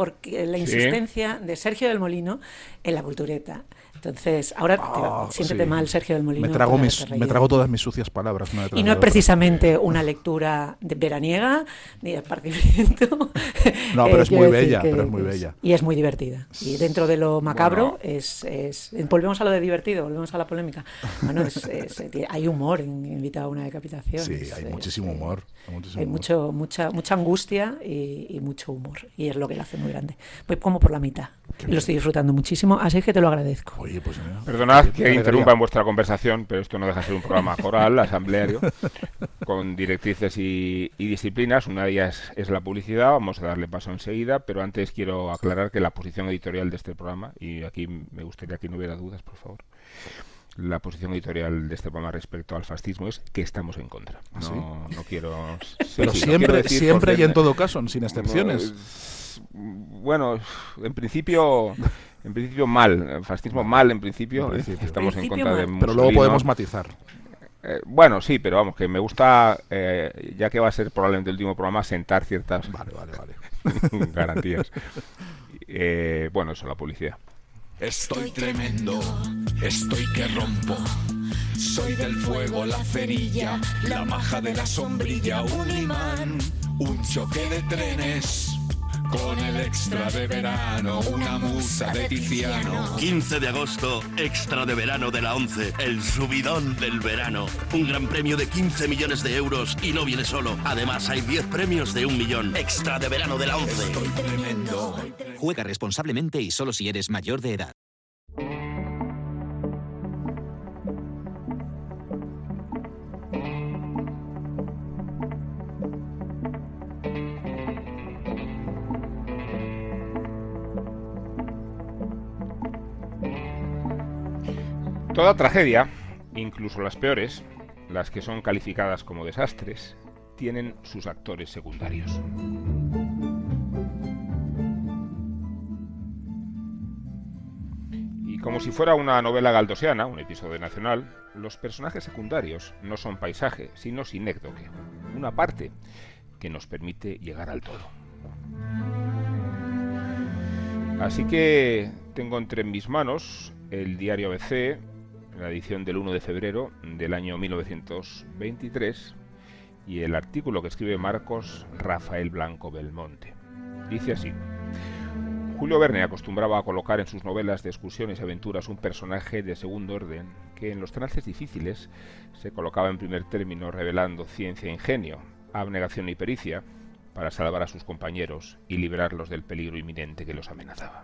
porque la insistencia de Sergio del Molino en la cultureta. Entonces, ahora siéntete mal, Sergio del Molino. Me trago todas mis sucias palabras. Y no es precisamente una lectura veraniega ni de esparcimiento. No, pero es muy bella, bella. Y es muy divertida. Sí. Y dentro de lo macabro volvemos a lo de divertido, volvemos a la polémica. Bueno, hay humor en Invitado a una decapitación. Sí, hay muchísimo humor. Hay mucha angustia y mucho humor. Y es lo que lo hace muy grande. Pues como por la mitad. Y lo estoy disfrutando muchísimo, así que te lo agradezco. Oye, pues, perdonad que interrumpa en vuestra conversación, pero esto no deja de ser un programa coral, asambleario, con directrices y disciplinas. Una de ellas es la publicidad, vamos a darle paso enseguida, pero antes quiero aclarar que la posición editorial de este programa, y aquí me gustaría que no hubiera dudas, por favor, la posición editorial de este programa respecto al fascismo es que estamos en contra. No quiero... pero siempre y en todo caso, sin excepciones. Bueno, en principio mal, fascismo mal en principio. Estamos en contra de Mussolini. Pero luego podemos matizar. Bueno, sí, pero vamos, que me gusta, ya que va a ser probablemente el último programa, sentar ciertas vale. garantías. Bueno, eso, la publicidad. Estoy tremendo, estoy que rompo. Soy del fuego, la cerilla, la maja de la sombrilla, un imán, un choque de trenes. Con el extra de verano, una musa de Tiziano. 15 de agosto, extra de verano de la 11, el subidón del verano. Un gran premio de 15 millones de euros y no viene solo. Además, hay 10 premios de 1 millón. Extra de verano de la 11. Estoy tremendo. Juega responsablemente y solo si eres mayor de edad. Toda tragedia, incluso las peores, las que son calificadas como desastres, tienen sus actores secundarios. Y como si fuera una novela galdosiana, un episodio nacional, los personajes secundarios no son paisaje, sino sinécdoque, una parte que nos permite llegar al todo. Así que tengo entre mis manos el diario ABC, la edición del 1 de febrero del año 1923, y el artículo que escribe Marcos Rafael Blanco Belmonte. Dice así: Julio Verne acostumbraba a colocar en sus novelas de excursiones y aventuras un personaje de segundo orden que en los trances difíciles se colocaba en primer término, revelando ciencia e ingenio, abnegación y pericia para salvar a sus compañeros y librarlos del peligro inminente que los amenazaba.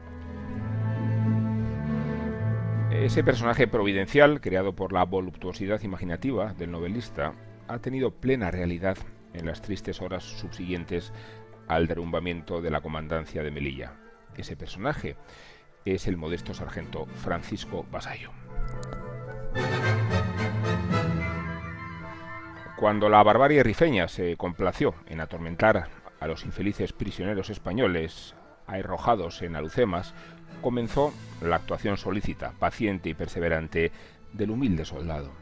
Ese personaje providencial, creado por la voluptuosidad imaginativa del novelista, ha tenido plena realidad en las tristes horas subsiguientes al derrumbamiento de la comandancia de Melilla. Ese personaje es el modesto sargento Francisco Vasallo. Cuando la barbarie rifeña se complació en atormentar a los infelices prisioneros españoles arrojados en Alhucemas, comenzó la actuación solícita, paciente y perseverante del humilde soldado.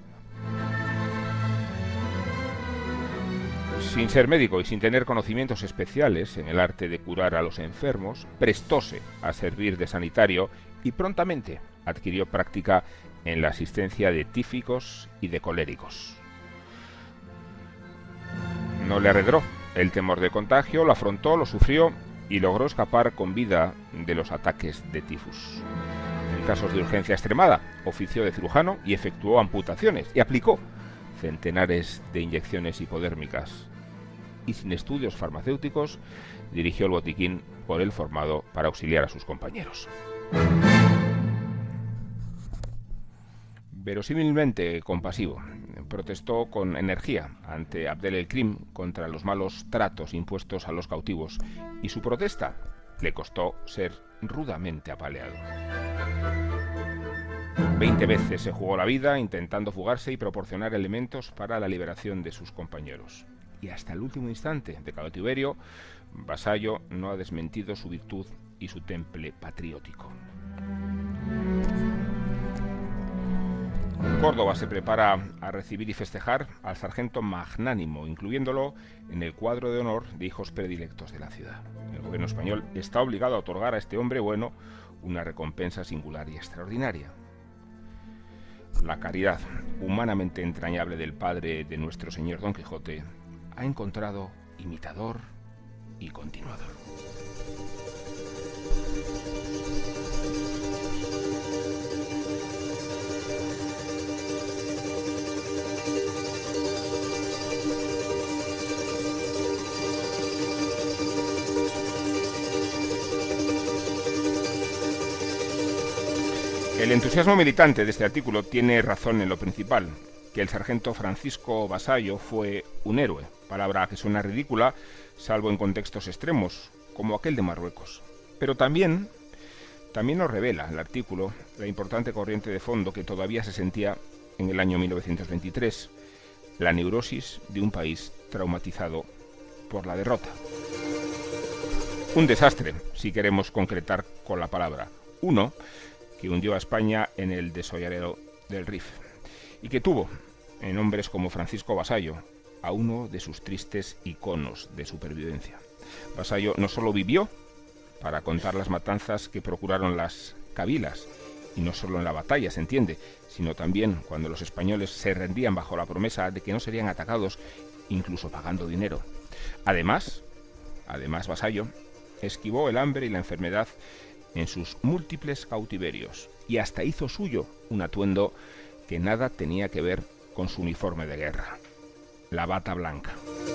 Sin ser médico y sin tener conocimientos especiales en el arte de curar a los enfermos, prestóse a servir de sanitario y prontamente adquirió práctica en la asistencia de tíficos y de coléricos. No le arredró el temor de contagio, lo afrontó, lo sufrió y logró escapar con vida de los ataques de tifus. En casos de urgencia extremada, ofició de cirujano y efectuó amputaciones y aplicó centenares de inyecciones hipodérmicas. Y sin estudios farmacéuticos, dirigió el botiquín por él formado para auxiliar a sus compañeros. Verosímilmente compasivo, protestó con energía ante Abdel el-Krim contra los malos tratos impuestos a los cautivos, y su protesta le costó ser rudamente apaleado. 20 veces se jugó la vida intentando fugarse y proporcionar elementos para la liberación de sus compañeros. Y hasta el último instante de cautiverio, Vasallo no ha desmentido su virtud y su temple patriótico. Córdoba se prepara a recibir y festejar al sargento magnánimo, incluyéndolo en el cuadro de honor de hijos predilectos de la ciudad. El gobierno español está obligado a otorgar a este hombre bueno una recompensa singular y extraordinaria. La caridad humanamente entrañable del padre de nuestro señor Don Quijote ha encontrado imitador y continuador. El entusiasmo militante de este artículo tiene razón en lo principal, que el sargento Francisco Vasallo fue un héroe, palabra que suena ridícula, salvo en contextos extremos, como aquel de Marruecos. Pero también nos revela el artículo la importante corriente de fondo que todavía se sentía en el año 1923, la neurosis de un país traumatizado por la derrota. Un desastre, si queremos concretar con la palabra. Uno que hundió a España en el desolladero del Rif y que tuvo en hombres como Francisco Vasallo a uno de sus tristes iconos de supervivencia. Vasallo no solo vivió para contar las matanzas que procuraron las kabilas, y no solo en la batalla, se entiende, sino también cuando los españoles se rendían bajo la promesa de que no serían atacados, incluso pagando dinero. Además, Vasallo esquivó el hambre y la enfermedad en sus múltiples cautiverios y hasta hizo suyo un atuendo que nada tenía que ver con su uniforme de guerra, la bata blanca.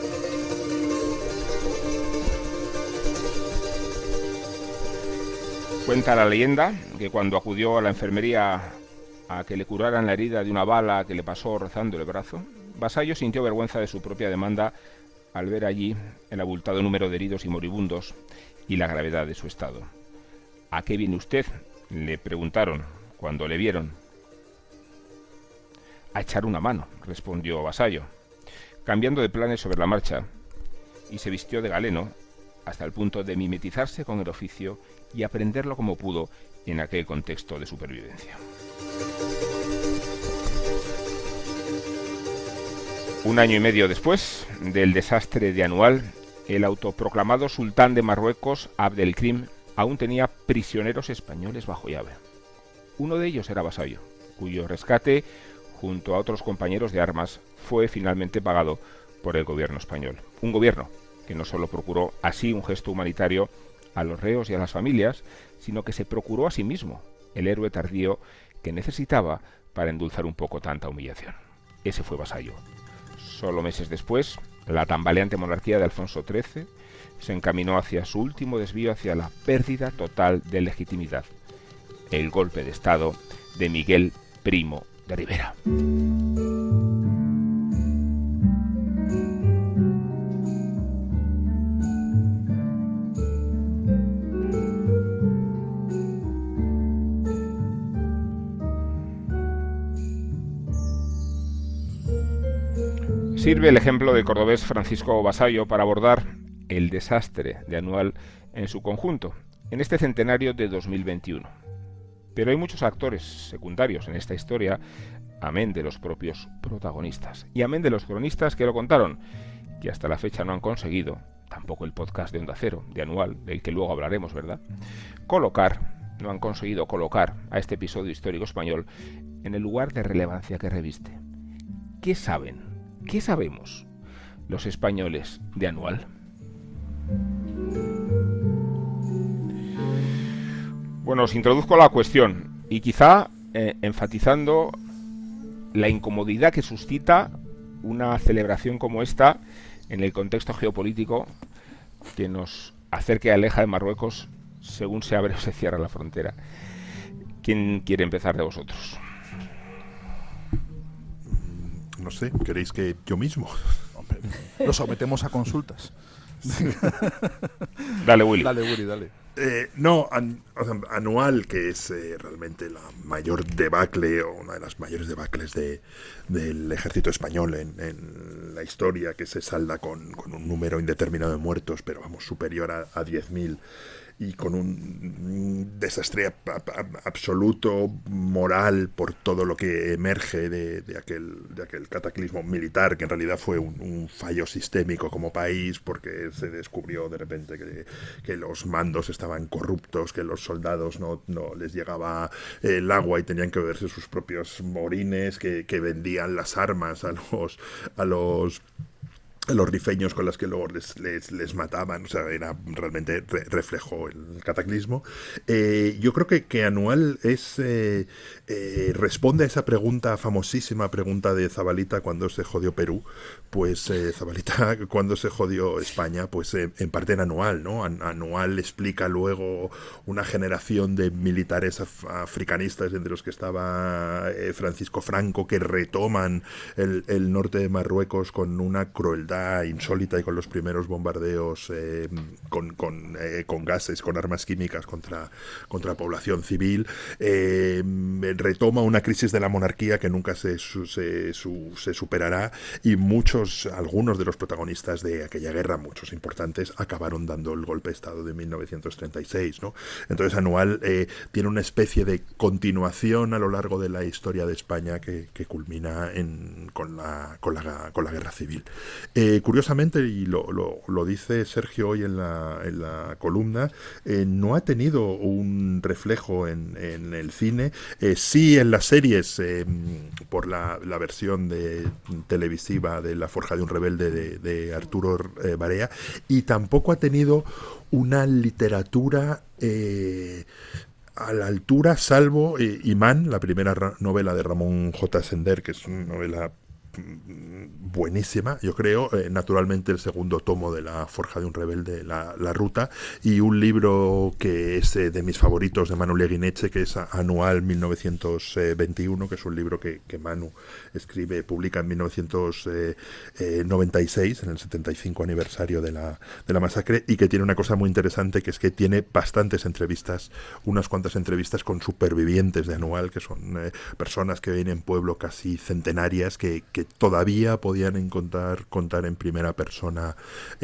Cuenta la leyenda que cuando acudió a la enfermería a que le curaran la herida de una bala que le pasó rozando el brazo, Vasallo sintió vergüenza de su propia demanda al ver allí el abultado número de heridos y moribundos y la gravedad de su estado. ¿A qué viene usted?, le preguntaron cuando le vieron. A echar una mano, respondió Vasallo, cambiando de planes sobre la marcha, y se vistió de galeno hasta el punto de mimetizarse con el oficio y aprenderlo como pudo en aquel contexto de supervivencia. Un año y medio después del desastre de Anual, el autoproclamado sultán de Marruecos, Abdelkrim, aún tenía prisioneros españoles bajo llave. Uno de ellos era Vasallo, cuyo rescate, junto a otros compañeros de armas, fue finalmente pagado por el gobierno español. Un gobierno que no solo procuró así un gesto humanitario a los reos y a las familias, sino que se procuró a sí mismo el héroe tardío que necesitaba para endulzar un poco tanta humillación. Ese fue Vasallo. Solo meses después, la tambaleante monarquía de Alfonso XIII se encaminó hacia su último desvío, hacia la pérdida total de legitimidad, el golpe de Estado de Miguel Primo de Rivera. Sirve el ejemplo del cordobés Francisco Vasallo para abordar el desastre de Anual en su conjunto, en este centenario de 2021. Pero hay muchos actores secundarios en esta historia, amén de los propios protagonistas, y amén de los cronistas que lo contaron, que hasta la fecha no han conseguido, tampoco el podcast de Onda Cero, de Anual, del que luego hablaremos, ¿verdad?, no han conseguido colocar a este episodio histórico español en el lugar de relevancia que reviste. ¿Qué saben? ¿Qué sabemos los españoles de Anual? Bueno, os introduzco la cuestión y quizá enfatizando la incomodidad que suscita una celebración como esta en el contexto geopolítico que nos acerca y aleja de Marruecos según se abre o se cierra la frontera. ¿Quién quiere empezar de vosotros? No sé, ¿queréis que yo mismo? Hombre, lo sometemos a consultas. Dale, Willy. Dale. Anual, que es realmente la mayor debacle o una de las mayores debacles del ejército español en la historia, que se salda con un número indeterminado de muertos, pero vamos, superior a 10.000. con un desastre absoluto moral por todo lo que emerge de aquel cataclismo militar, que en realidad fue un fallo sistémico como país, porque se descubrió de repente que los mandos estaban corruptos, que los soldados no les llegaba el agua y tenían que beberse sus propios orines, que vendían las armas a los rifeños con las que luego les mataban. O sea, realmente reflejó el cataclismo. Yo creo que Anual responde a esa famosísima pregunta de Zabalita cuando se jodió Perú. Pues Zabalita, cuando se jodió España, pues en parte en Anual, ¿no? Anual explica luego una generación de militares africanistas, entre los que estaba Francisco Franco, que retoman el norte de Marruecos con una crueldad insólita y con los primeros bombardeos con gases, con armas químicas contra población civil. Retoma una crisis de la monarquía que nunca se superará, y algunos de los protagonistas de aquella guerra, muchos importantes, acabaron dando el golpe de Estado de 1936, ¿no? Entonces Anual tiene una especie de continuación a lo largo de la historia de España que culmina con la guerra civil. Curiosamente, y lo dice Sergio hoy en la columna, no ha tenido un reflejo en el cine, sí en las series, por la versión televisiva de La forja de un rebelde de Arturo Barea, y tampoco ha tenido una literatura a la altura, salvo Imán, la primera novela de Ramón J. Sender, que es una novela buenísima, yo creo. Naturalmente el segundo tomo de La forja de un rebelde, La ruta, y un libro que es de mis favoritos de Manu Leguineche, que es Anual 1921, que es un libro que Manu publica en 1996, en el 75 aniversario de la masacre, y que tiene una cosa muy interesante, que es que tiene bastantes entrevistas, unas cuantas entrevistas con supervivientes de Anual, que son personas que viven en pueblo casi centenarias, que todavía podían contar en primera persona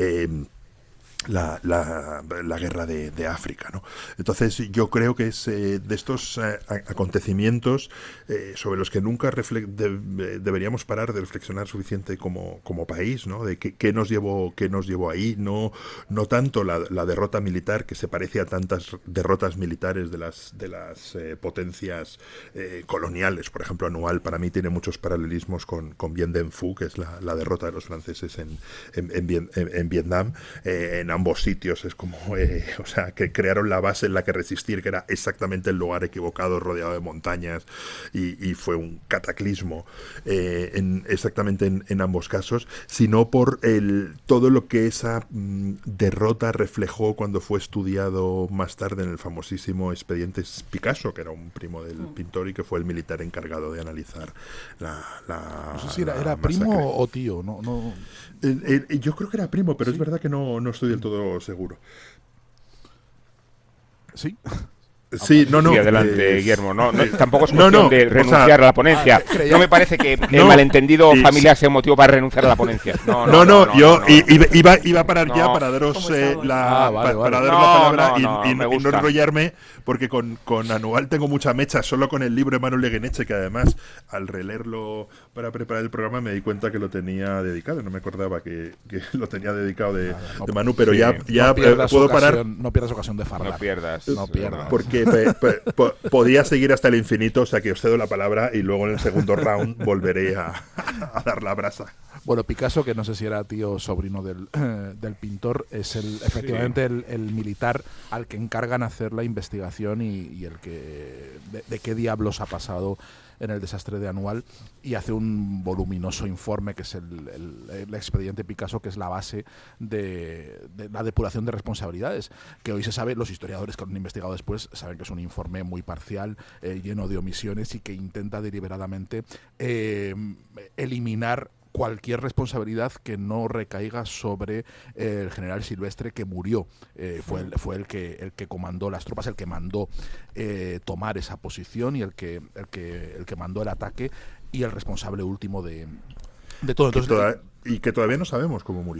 la guerra de África, ¿no? Entonces yo creo que es de estos acontecimientos sobre los que nunca deberíamos parar de reflexionar suficiente como país, ¿no? De qué nos llevó ahí, no tanto la derrota militar, que se parece a tantas derrotas militares de las potencias coloniales. Por ejemplo, Anual para mí tiene muchos paralelismos con Bien Den Phu, que es la derrota de los franceses en Vietnam. En ambos sitios es como, o sea, que crearon la base en la que resistir, que era exactamente el lugar equivocado, rodeado de montañas, y fue un cataclismo exactamente en ambos casos, sino por todo lo que esa derrota reflejó cuando fue estudiado más tarde en el famosísimo expediente Picasso, que era un primo del pintor y que fue el militar encargado de analizar no sé si era primo o tío, no. Yo creo que era primo, pero ¿sí? Es verdad que no estoy del todo seguro. ¿Sí? Sí, no. Sí, adelante, Guillermo. Tampoco es cuestión de renunciar a la ponencia. No me parece que el malentendido familiar sea un motivo para renunciar a la ponencia. Yo iba a parar ya para daros la palabra y no enrollarme, porque con Anual tengo mucha mecha, solo con el libro de Manu Leguineche, que además al releerlo para preparar el programa me di cuenta que lo tenía dedicado. No me acordaba que lo tenía dedicado de Manu, pero sí, ya puedo parar. No pierdas ocasión de farlar. No pierdas. Porque podía seguir hasta el infinito, o sea que os cedo la palabra y luego en el segundo round volveré a dar la brasa. Bueno, Picasso, que no sé si era tío o sobrino del pintor, es efectivamente el militar al que encargan hacer la investigación y el que de qué diablos ha pasado en el desastre de Anual, y hace un voluminoso informe que es el expediente Picasso, que es la base de la depuración de responsabilidades, que hoy se sabe, los historiadores que lo han investigado después saben que es un informe muy parcial, lleno de omisiones, y que intenta deliberadamente eliminar cualquier responsabilidad que no recaiga sobre el general Silvestre, que murió. Fue el que comandó las tropas, el que mandó tomar esa posición, y el que mandó el ataque, y el responsable último de todo. Entonces, y que todavía no sabemos cómo murió.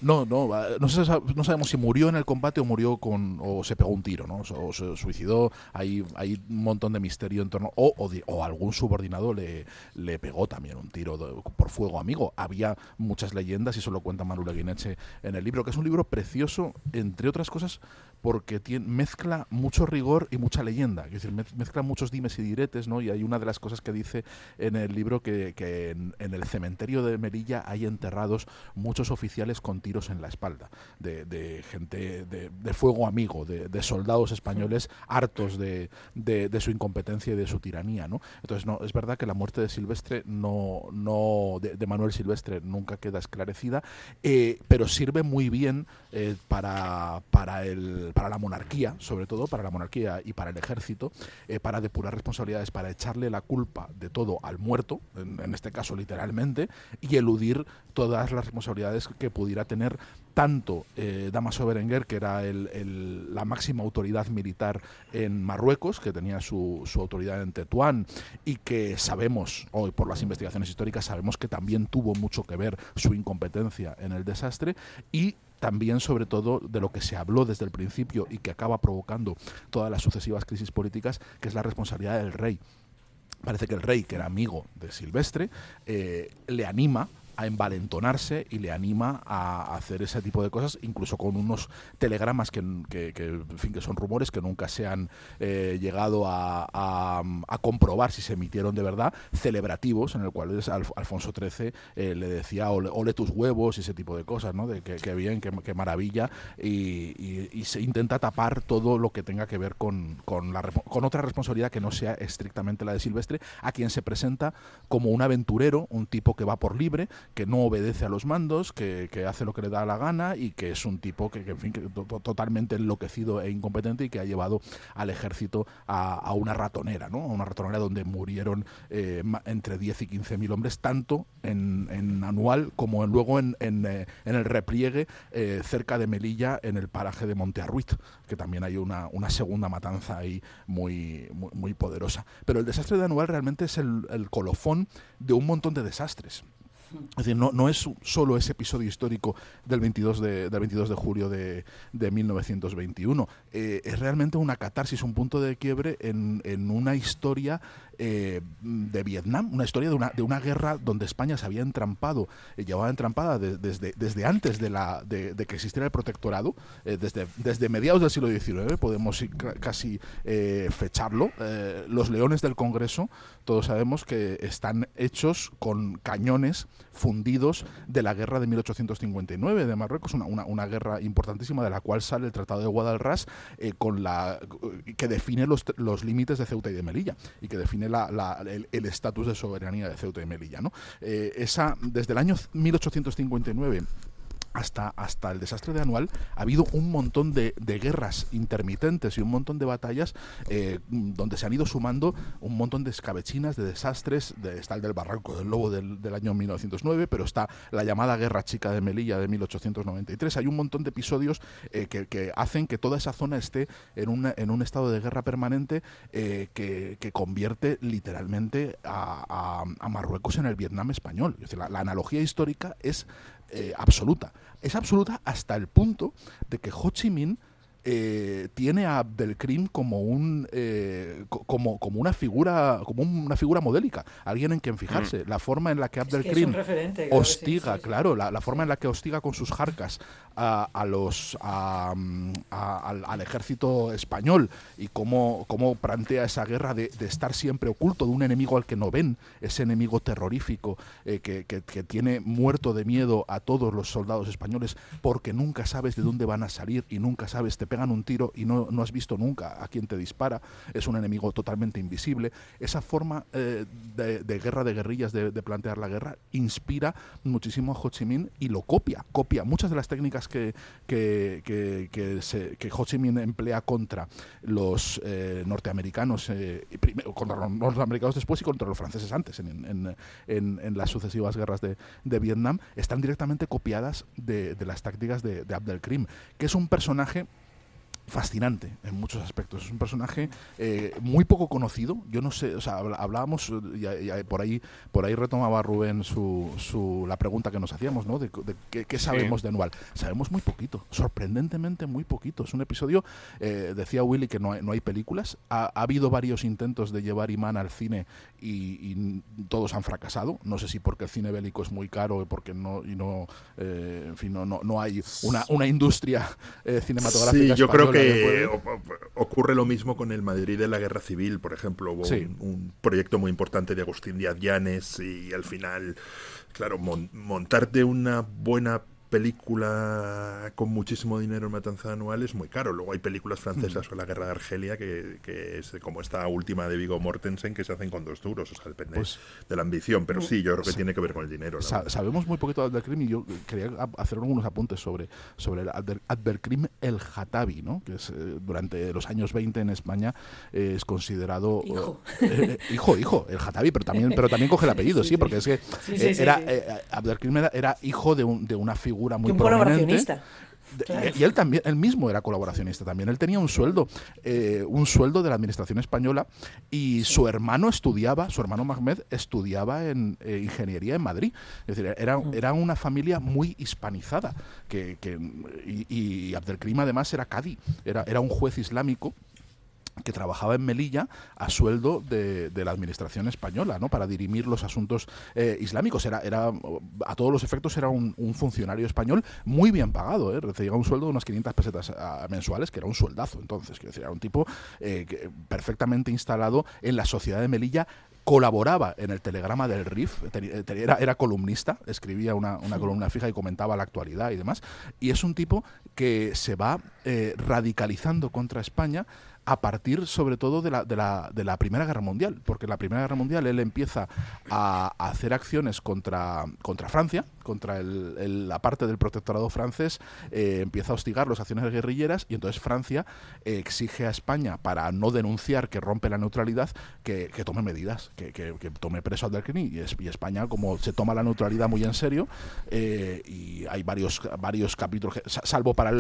No sabemos si murió en el combate o murió o se pegó un tiro, ¿no? O se suicidó. Hay un montón de misterio en torno, o algún subordinado le pegó también un tiro por fuego amigo. Había muchas leyendas, y eso lo cuenta Manu Leguineche en el libro, que es un libro precioso, entre otras cosas, porque mezcla mucho rigor y mucha leyenda. Es decir, mezcla muchos dimes y diretes, ¿no? Y hay una de las cosas que dice en el libro que en el cementerio de Melilla hay enterrados muchos oficiales con tiros en la espalda, de gente de fuego amigo, de soldados españoles hartos de su incompetencia y de su tiranía, ¿no? Entonces, no, es verdad que la muerte de Silvestre de Manuel Silvestre nunca queda esclarecida, pero sirve muy bien para la monarquía, sobre todo para la monarquía y para el ejército, para depurar responsabilidades, para echarle la culpa de todo al muerto, en este caso literalmente, y eludir todas las responsabilidades que pudiera tener tanto Dámaso Berenguer, que era la máxima autoridad militar en Marruecos, que tenía su autoridad en Tetuán, y que sabemos, hoy por las investigaciones históricas, sabemos que también tuvo mucho que ver su incompetencia en el desastre, y también, sobre todo, de lo que se habló desde el principio y que acaba provocando todas las sucesivas crisis políticas, que es la responsabilidad del rey. Parece que el rey, que era amigo de Silvestre, le anima a envalentonarse y le anima a hacer ese tipo de cosas, incluso con unos telegramas que son rumores que nunca se han llegado a comprobar si se emitieron de verdad, celebrativos, en el cual Alfonso XIII le decía ole tus huevos y ese tipo de cosas, ¿no? De que bien, que maravilla, y se intenta tapar todo lo que tenga que ver con otra responsabilidad que no sea estrictamente la de Silvestre, a quien se presenta como un aventurero, un tipo que va por libre, que no obedece a los mandos, que hace lo que le da la gana, y que es un tipo que totalmente enloquecido e incompetente, y que ha llevado al ejército a una ratonera, ¿no? A una ratonera donde murieron entre 10 y 15.000 hombres, tanto en Anual como luego en el repliegue cerca de Melilla, en el paraje de Monte Arruit, que también hay una segunda matanza ahí muy, muy, muy poderosa. Pero el desastre de Anual realmente es el colofón de un montón de desastres. Es decir, no es solo ese episodio histórico del 22 de julio de 1921. Es realmente una catarsis, un punto de quiebre en una historia de Vietnam, una historia de una guerra donde España se había entrampado, llevaba entrampada desde antes de que existiera el protectorado, desde mediados del siglo XIX, podemos casi fecharlo. Los leones del Congreso, todos sabemos que están hechos con cañones fundidos de la guerra de 1859 de Marruecos, una guerra importantísima, de la cual sale el Tratado de Guadalras, que define los límites de Ceuta y de Melilla, y que define el estatus de soberanía de Ceuta y Melilla, ¿no? Desde el año 1859 hasta el desastre de Anual ha habido un montón de guerras intermitentes y un montón de batallas donde se han ido sumando un montón de escabechinas, de desastres. Está el del Barranco del Lobo del año 1909, pero está la llamada Guerra Chica de Melilla de 1893. Hay un montón de episodios que hacen que toda esa zona esté en un estado de guerra permanente, que convierte literalmente a Marruecos en el Vietnam español. Es decir, la analogía histórica es absoluta. Es absoluta hasta el punto de que Ho Chi Minh tiene a Abdelkrim como una figura modélica, alguien en quien fijarse. La forma en la que Abdelkrim hostiga, claro, la forma en la que hostiga con sus jarcas al ejército español, y cómo plantea esa guerra de estar siempre oculto de un enemigo al que no ven, ese enemigo terrorífico que tiene muerto de miedo a todos los soldados españoles, porque nunca sabes de dónde van a salir y nunca sabes, te pegan un tiro y no has visto nunca a quién te dispara. Es un enemigo totalmente invisible. Esa forma de guerra de guerrillas, de plantear la guerra, inspira muchísimo a Ho Chi Minh y lo copia muchas de las técnicas que Ho Chi Minh emplea contra los norteamericanos, contra los norteamericanos después y contra los franceses antes, en las sucesivas guerras de Vietnam, están directamente copiadas de las tácticas de Abdelkrim, que es un personaje fascinante en muchos aspectos. Es un personaje muy poco conocido. Yo no sé, o sea, hablábamos, y por ahí retomaba Rubén la pregunta que nos hacíamos, ¿no? De qué sabemos de Nual. Sabemos muy poquito, sorprendentemente muy poquito. Es un episodio, decía Willy que no hay películas. Ha habido varios intentos de llevar Imán al cine y todos han fracasado. No sé si porque el cine bélico es muy caro y porque no hay una industria cinematográfica. Sí, yo creo que ocurre lo mismo con el Madrid de la Guerra Civil, por ejemplo. Hubo un proyecto muy importante de Agustín Díaz Llanes y al final, claro, montarte una buena película con muchísimo dinero en Matanza Anual es muy caro. Luego hay películas francesas sobre la guerra de Argelia que es como esta última de Viggo Mortensen, que se hacen con 2 duros, o sea, depende de la ambición, pero sí, yo creo que tiene que ver con el dinero. Sabemos muy poquito de Abdelkrim y yo quería hacer algunos apuntes sobre el Abdelkrim el Jatabi, ¿no? Que es, durante los años 20 en España es considerado hijo, el Jatabi, pero también coge el apellido, sí, porque es que Abdelkrim era hijo de una figura muy prominente. Claro. Y él mismo era colaboracionista también. Él tenía un sueldo de la administración española y su hermano Mahmed estudiaba en ingeniería en Madrid. Es decir, era una familia muy hispanizada y Abdelkrim además era cadí, era un juez islámico que trabajaba en Melilla a sueldo de la administración española, ¿no? Para dirimir los asuntos islámicos. Era a todos los efectos era un funcionario español muy bien pagado, recibía un sueldo de unas 500 pesetas mensuales, que era un sueldazo entonces. Quiero decir, era un tipo perfectamente instalado en la sociedad de Melilla. Colaboraba en el Telegrama del RIF, era columnista, escribía una columna fija y comentaba la actualidad y demás. Y es un tipo que se va radicalizando contra España a partir sobre todo de la Primera Guerra Mundial, porque en la Primera Guerra Mundial él empieza a hacer acciones contra Francia, contra la parte del protectorado francés, empieza a hostigar las acciones guerrilleras y entonces Francia exige a España, para no denunciar que rompe la neutralidad, que tome medidas, que tome preso a Abdelkrim, y España, como se toma la neutralidad muy en serio, y hay varios capítulos, salvo para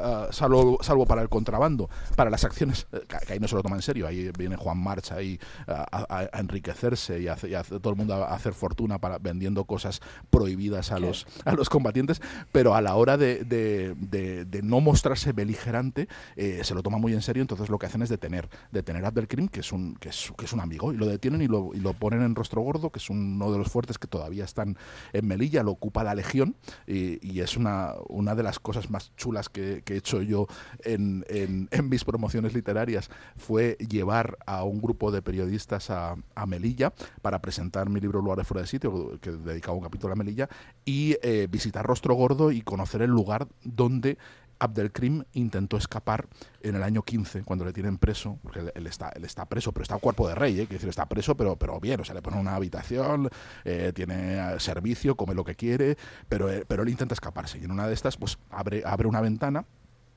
el contrabando, para las acciones, que ahí no se lo toma en serio, ahí viene Juan March ahí a enriquecerse y a todo el mundo a hacer fortuna vendiendo cosas prohibidas a los combatientes, pero a la hora de no mostrarse beligerante se lo toma muy en serio. Entonces lo que hacen es detener a Abdelkrim, que es un amigo, y lo detienen y lo ponen en Rostrogordo, que es uno de los fuertes que todavía están en Melilla. Lo ocupa la Legión y es una de las cosas más chulas que he hecho yo en mis promociones literarias, fue llevar a un grupo de periodistas a Melilla para presentar mi libro Lugares fuera de sitio, que dedicaba un capítulo a Melilla, y visitar Rostrogordo y conocer el lugar donde Abdelkrim intentó escapar en el año 15, cuando le tienen preso, porque él está preso, pero está a cuerpo de rey, quiere decir, está preso, pero bien, o sea, le ponen una habitación, tiene servicio, come lo que quiere, pero él intenta escaparse, y en una de estas, pues abre una ventana,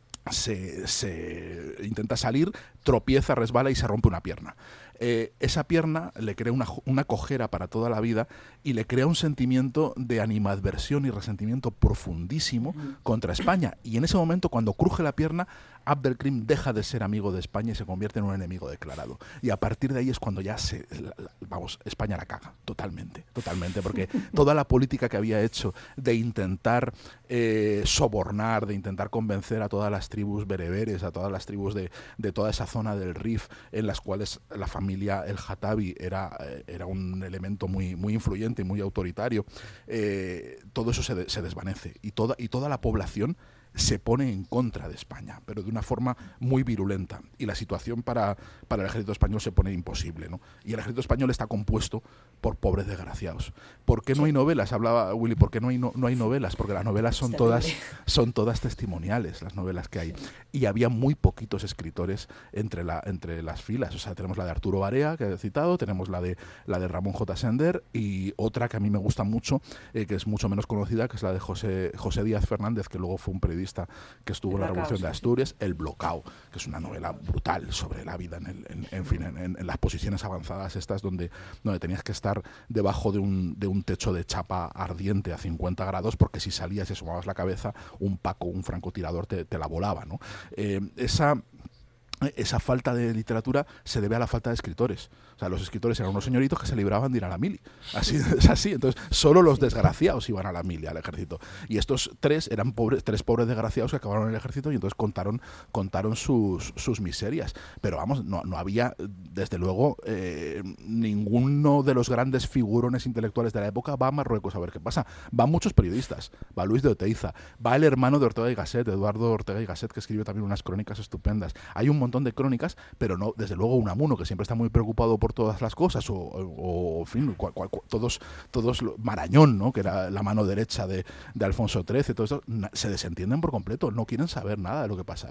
se intenta salir, tropieza, resbala y se rompe una pierna. Esa pierna le crea una cojera para toda la vida y le crea un sentimiento de animadversión y resentimiento profundísimo contra España. Y en ese momento, cuando cruje la pierna, Abdelkrim deja de ser amigo de España y se convierte en un enemigo declarado. Y a partir de ahí es cuando ya España la caga, totalmente, porque toda la política que había hecho de intentar sobornar, de intentar convencer a todas las tribus bereberes, a todas las tribus de toda esa zona del Rif, en las cuales la familia el Jatabi era un elemento muy, muy influyente y muy autoritario, todo eso se desvanece y toda la población se pone en contra de España, pero de una forma muy virulenta, y la situación para el ejército español se pone imposible, ¿no? Y el ejército español está compuesto por pobres desgraciados. ¿Por qué no hay novelas? Hablaba Willy, ¿por qué no hay novelas? Porque las novelas son todas testimoniales, las novelas que hay, y había muy poquitos escritores entre las filas. O sea, tenemos la de Arturo Barea, que he citado, tenemos la de Ramón J. Sender, y otra que a mí me gusta mucho, que es mucho menos conocida, que es la de José Díaz Fernández, que luego fue un periodista periodista que estuvo en la Revolución de Asturias, El Blocao, que es una novela brutal sobre la vida en las posiciones avanzadas estas donde tenías que estar debajo de un techo de chapa ardiente a 50 grados, porque si salías y asomabas la cabeza, un francotirador te la volaba, ¿no? Esa falta de literatura se debe a la falta de escritores. O sea, los escritores eran unos señoritos que se libraban de ir a la mili. Es así. Entonces, solo los desgraciados iban a la mili, al ejército. Y estos tres eran tres pobres desgraciados que acabaron en el ejército y entonces contaron sus miserias. Pero vamos, no había, desde luego, ninguno de los grandes figurones intelectuales de la época va a Marruecos a ver qué pasa. Van muchos periodistas. Va Luis de Oteiza. Va el hermano de Ortega y Gasset, Eduardo Ortega y Gasset, que escribe también unas crónicas estupendas. Hay un montón de crónicas, pero no, desde luego, Unamuno, que siempre está muy preocupado por todas las cosas, o en fin, todos Marañón, ¿no?, que era la mano derecha de Alfonso XIII, todo esto, se desentienden por completo, no quieren saber nada de lo que pasa.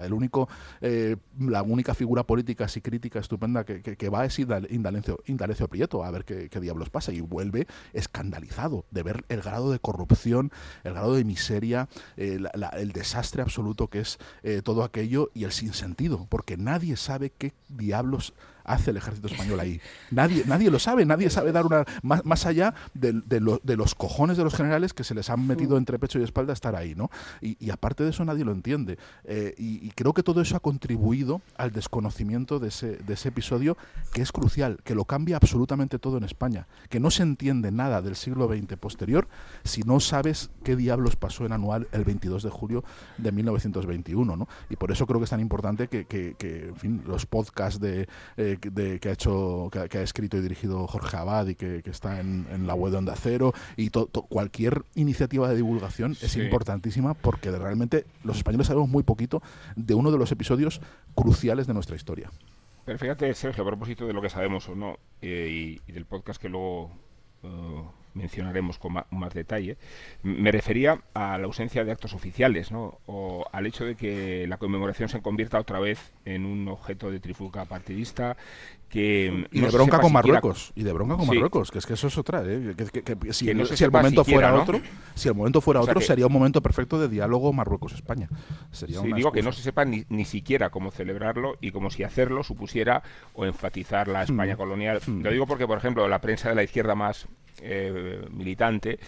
La única figura política así crítica estupenda que va es Indalecio Prieto a ver qué diablos pasa, y vuelve escandalizado de ver el grado de corrupción, el grado de miseria, el desastre absoluto que es todo aquello, y el sinsentido, porque nadie sabe qué diablos hace el ejército español ahí. Nadie lo sabe, nadie sabe dar más allá de los cojones de los generales que se les han metido entre pecho y espalda a estar ahí, ¿no? Y aparte de eso nadie lo entiende. Y creo que todo eso ha contribuido al desconocimiento de ese episodio, que es crucial, que lo cambia absolutamente todo en España, que no se entiende nada del siglo XX posterior si no sabes qué diablos pasó en Anual el 22 de julio de 1921, ¿no? Y por eso creo que es tan importante que en fin, los podcasts que ha escrito y dirigido Jorge Abad y que está en la web de Onda Cero, y cualquier iniciativa de divulgación es importantísima, porque realmente los españoles sabemos muy poquito de uno de los episodios cruciales de nuestra historia. Pero fíjate, Sergio, a propósito de lo que sabemos o no, y del podcast que luego mencionaremos con más detalle, me refería a la ausencia de actos oficiales, ¿no?, o al hecho de que la conmemoración se convierta otra vez en un objeto de trifulca partidista, que y de bronca con Marruecos, que es que eso es otra, si el momento fuera otro, sería un momento perfecto de diálogo Marruecos-España. Digo que no se sepa ni siquiera cómo celebrarlo, y como si hacerlo supusiera o enfatizar la España colonial. Lo digo porque, por ejemplo, la prensa de la izquierda más militante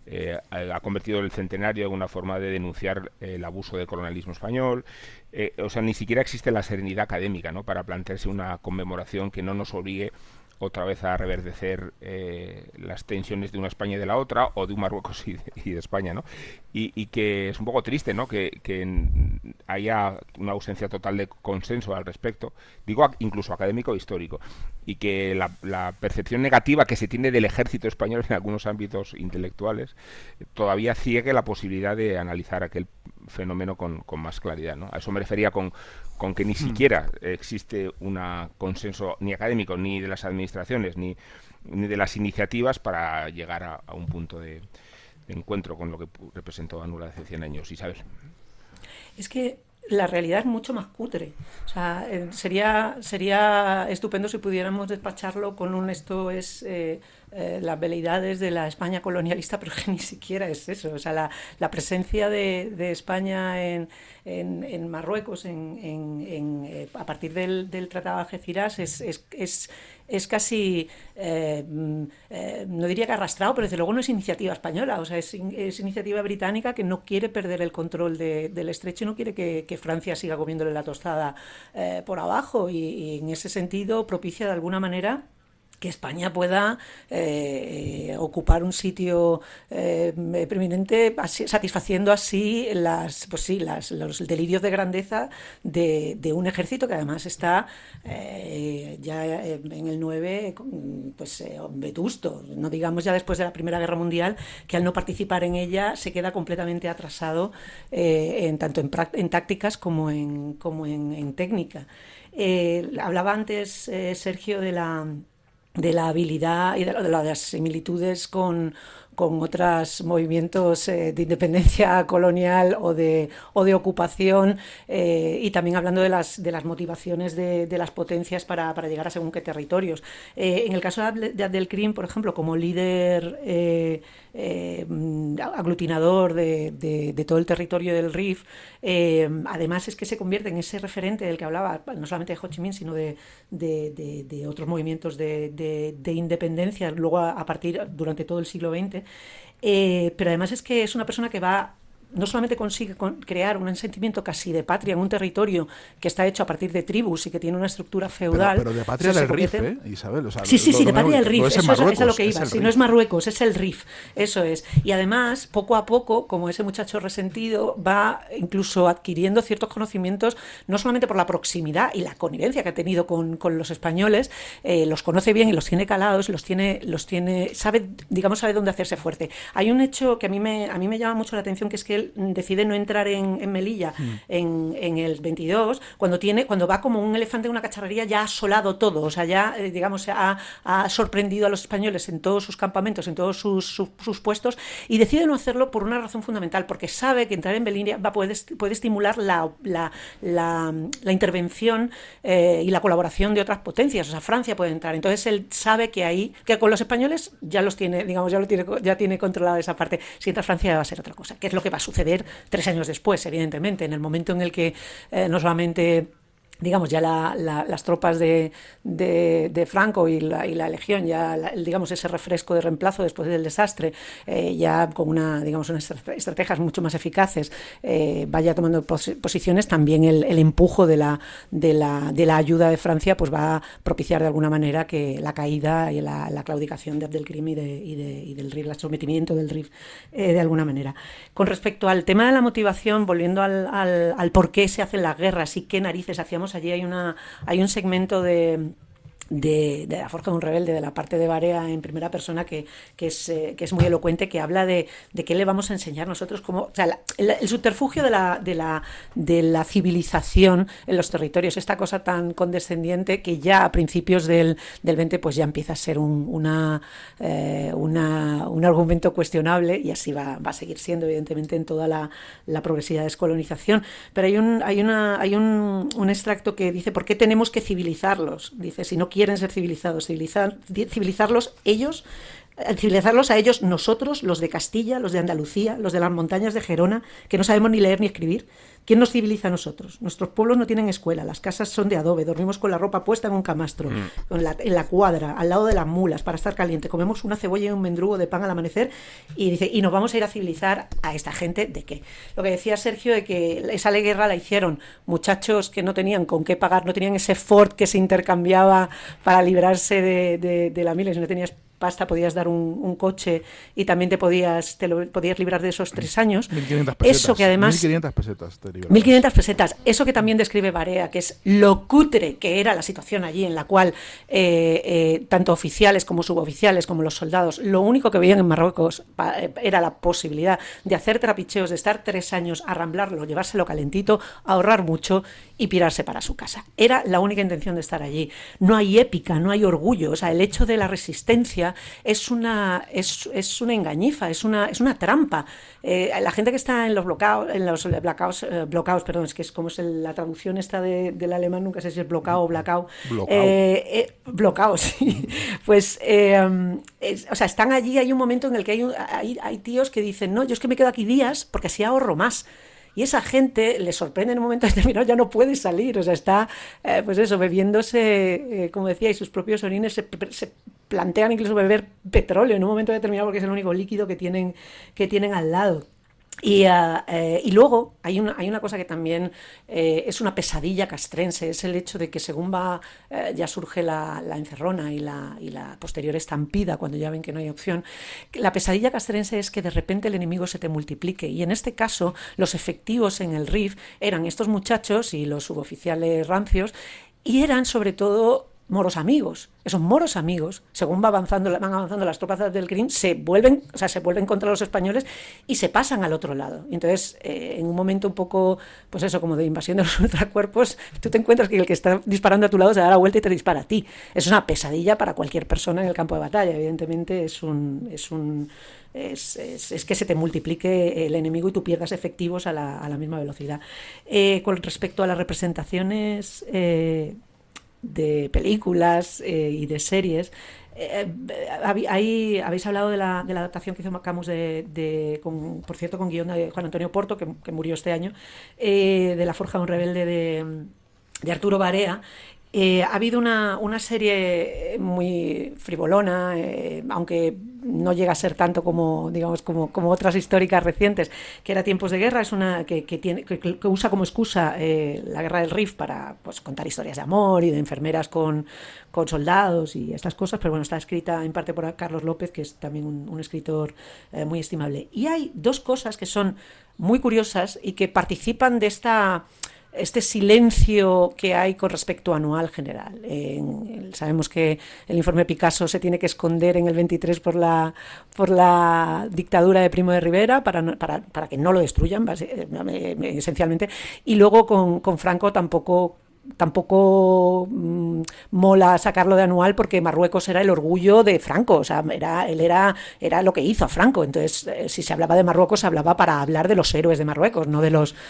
ha convertido el centenario en una forma de denunciar el abuso del colonialismo español. O sea, ni siquiera existe la serenidad académica, ¿no?, para plantearse una conmemoración que no nos obligue otra vez a reverdecer las tensiones de una España y de la otra, o de un Marruecos y de España, ¿no? Y que es un poco triste, ¿no?, que haya una ausencia total de consenso al respecto, digo incluso académico e histórico, y que la percepción negativa que se tiene del ejército español en algunos ámbitos intelectuales todavía ciegue la posibilidad de analizar aquel fenómeno con más claridad, ¿no? A eso me refería con que ni siquiera existe un consenso ni académico, ni de las administraciones, ni de las iniciativas para llegar a un punto de encuentro con lo que representó Anula hace 100 años. Isabel. Es que la realidad es mucho más cutre. O sea, sería estupendo si pudiéramos despacharlo con esto es las veleidades de la España colonialista, pero que ni siquiera es eso. O sea, la presencia de España en Marruecos a partir del Tratado de Algeciras es casi, no diría que arrastrado, pero desde luego no es iniciativa española. O sea, es iniciativa británica, que no quiere perder el control del estrecho y no quiere que Francia siga comiéndole la tostada por abajo, y en ese sentido propicia de alguna manera que España pueda ocupar un sitio preeminente, satisfaciendo así los delirios de grandeza de un ejército que además está ya en el 9 vetusto, no digamos ya después de la Primera Guerra Mundial, que al no participar en ella se queda completamente atrasado tanto en tácticas como en técnica. Hablaba antes Sergio de la habilidad y de las similitudes con otros movimientos de independencia colonial o de ocupación, y también hablando de las motivaciones de las potencias para llegar a según qué territorios. En el caso de Abdelkrim, por ejemplo, como líder aglutinador de todo el territorio del Rif, además es que se convierte en ese referente del que hablaba, no solamente de Ho Chi Minh, sino de otros movimientos de independencia luego durante todo el siglo XX, pero además es que es una persona que no solamente consigue crear un sentimiento casi de patria en un territorio que está hecho a partir de tribus y que tiene una estructura feudal. Pero de patria del Rif, Isabel. O sea, sí, de patria del Rif. No es a lo que iba. Si no es Marruecos, es el Rif. Eso es. Y además, poco a poco, como ese muchacho resentido, va incluso adquiriendo ciertos conocimientos, no solamente por la proximidad y la connivencia que ha tenido con los españoles, los conoce bien y los tiene calados, sabe dónde hacerse fuerte. Hay un hecho que a mí me llama mucho la atención, que es que él decide no entrar en Melilla en el 22, cuando va como un elefante en una cacharrería, ya ha asolado todo, o sea, ya ha sorprendido a los españoles en todos sus campamentos, en todos sus puestos, y decide no hacerlo por una razón fundamental, porque sabe que entrar en Melilla puede estimular la intervención y la colaboración de otras potencias. O sea, Francia puede entrar, entonces él sabe que con los españoles ya los tiene, ya tiene controlada esa parte. Si entra Francia va a ser otra cosa, que es lo que va a suceder 3 años después, evidentemente, en el momento en el que no solamente ya las tropas de Franco y la Legión, ese refresco de reemplazo después del desastre, ya con unas estrategias mucho más eficaces, vaya tomando posiciones, también el empujo de la ayuda de Francia pues va a propiciar de alguna manera que la caída y la claudicación de Abdelkrim y del Rif, el sometimiento del Rif, de alguna manera. Con respecto al tema de la motivación, volviendo al por qué se hacen las guerras y qué narices hacíamos allí, hay un segmento de La Forja de un Rebelde, de la parte de Barea en primera persona, que es muy elocuente, que habla de qué le vamos a enseñar nosotros, el subterfugio de la civilización en los territorios, esta cosa tan condescendiente que ya a principios del 20 pues ya empieza a ser un argumento cuestionable, y así va a seguir siendo, evidentemente, en toda la progresiva descolonización. Pero hay un extracto que dice: ¿por qué tenemos que civilizarlos? Dice: si no quieren ser civilizados, civilizarlos a ellos, nosotros, los de Castilla, los de Andalucía, los de las montañas de Gerona, que no sabemos ni leer ni escribir. ¿Quién nos civiliza a nosotros? Nuestros pueblos no tienen escuela, las casas son de adobe, dormimos con la ropa puesta en un camastro, en la cuadra, al lado de las mulas, para estar caliente, comemos una cebolla y un mendrugo de pan al amanecer, y dice, ¿y nos vamos a ir a civilizar a esta gente de qué? Lo que decía Sergio, de que esa guerra la hicieron muchachos que no tenían con qué pagar, no tenían ese Ford que se intercambiaba para librarse de la mila, si no tenías pasta podías dar un coche y también te podías librar de esos 3 años. 1.500 pesetas. Eso que además, 1.500 pesetas te librabas. 1.500 pesetas. Eso que también describe Barea, que es lo cutre que era la situación allí, en la cual tanto oficiales como suboficiales como los soldados, lo único que veían en Marruecos era la posibilidad de hacer trapicheos, de estar 3 años, arramblarlo, llevárselo calentito, ahorrar mucho y pirarse para su casa. Era la única intención de estar allí. No hay épica, no hay orgullo. O sea, el hecho de la resistencia es una engañifa, es una trampa. La gente que está en los bloqueados, es que es como es la traducción esta del alemán, nunca sé si es bloqueo o blackout. Bloqueado, sí. Pues, están allí, hay un momento en el que hay tíos que dicen, no, yo es que me quedo aquí días porque así ahorro más. Y esa gente le sorprende en un momento determinado, ya no puede salir, o sea, está, bebiéndose, como decía, y sus propios orines se plantean incluso beber petróleo en un momento determinado porque es el único líquido que tienen al lado. Y luego hay una cosa que también es una pesadilla castrense, es el hecho de que según ya surge la encerrona y la posterior estampida, cuando ya ven que no hay opción, la pesadilla castrense es que de repente el enemigo se te multiplique, y en este caso los efectivos en el Rif eran estos muchachos y los suboficiales rancios, y eran sobre todo moros amigos. Esos moros amigos, según van avanzando las tropas del Krim, se vuelven contra los españoles y se pasan al otro lado. Y entonces, en un momento un poco, pues eso, como de invasión de los ultracuerpos, tú te encuentras que el que está disparando a tu lado se da la vuelta y te dispara a ti. Es una pesadilla para cualquier persona en el campo de batalla. Evidentemente es que se te multiplique el enemigo y tú pierdas efectivos a la misma velocidad. Con respecto a las representaciones de películas y de series, habéis hablado de la adaptación que hizo Camus por cierto, con guión de Juan Antonio Porto, que murió este año, de La forja de un rebelde de Arturo Barea. Ha habido una serie muy frivolona, aunque no llega a ser tanto como otras históricas recientes, que era Tiempos de guerra. Es una que usa como excusa la guerra del Rif para, pues, contar historias de amor y de enfermeras con soldados y estas cosas, pero bueno, está escrita en parte por Carlos López, que es también un escritor muy estimable. Y hay dos cosas que son muy curiosas y que participan de este silencio que hay con respecto a Anual general. Sabemos que el informe Picasso se tiene que esconder en el 23 por la dictadura de Primo de Rivera para que no lo destruyan, esencialmente. Y luego con Franco tampoco mola sacarlo de Anual, porque Marruecos era el orgullo de Franco, o sea, él era lo que hizo a Franco. Entonces, si se hablaba de Marruecos, se hablaba para hablar de los héroes de Marruecos, no de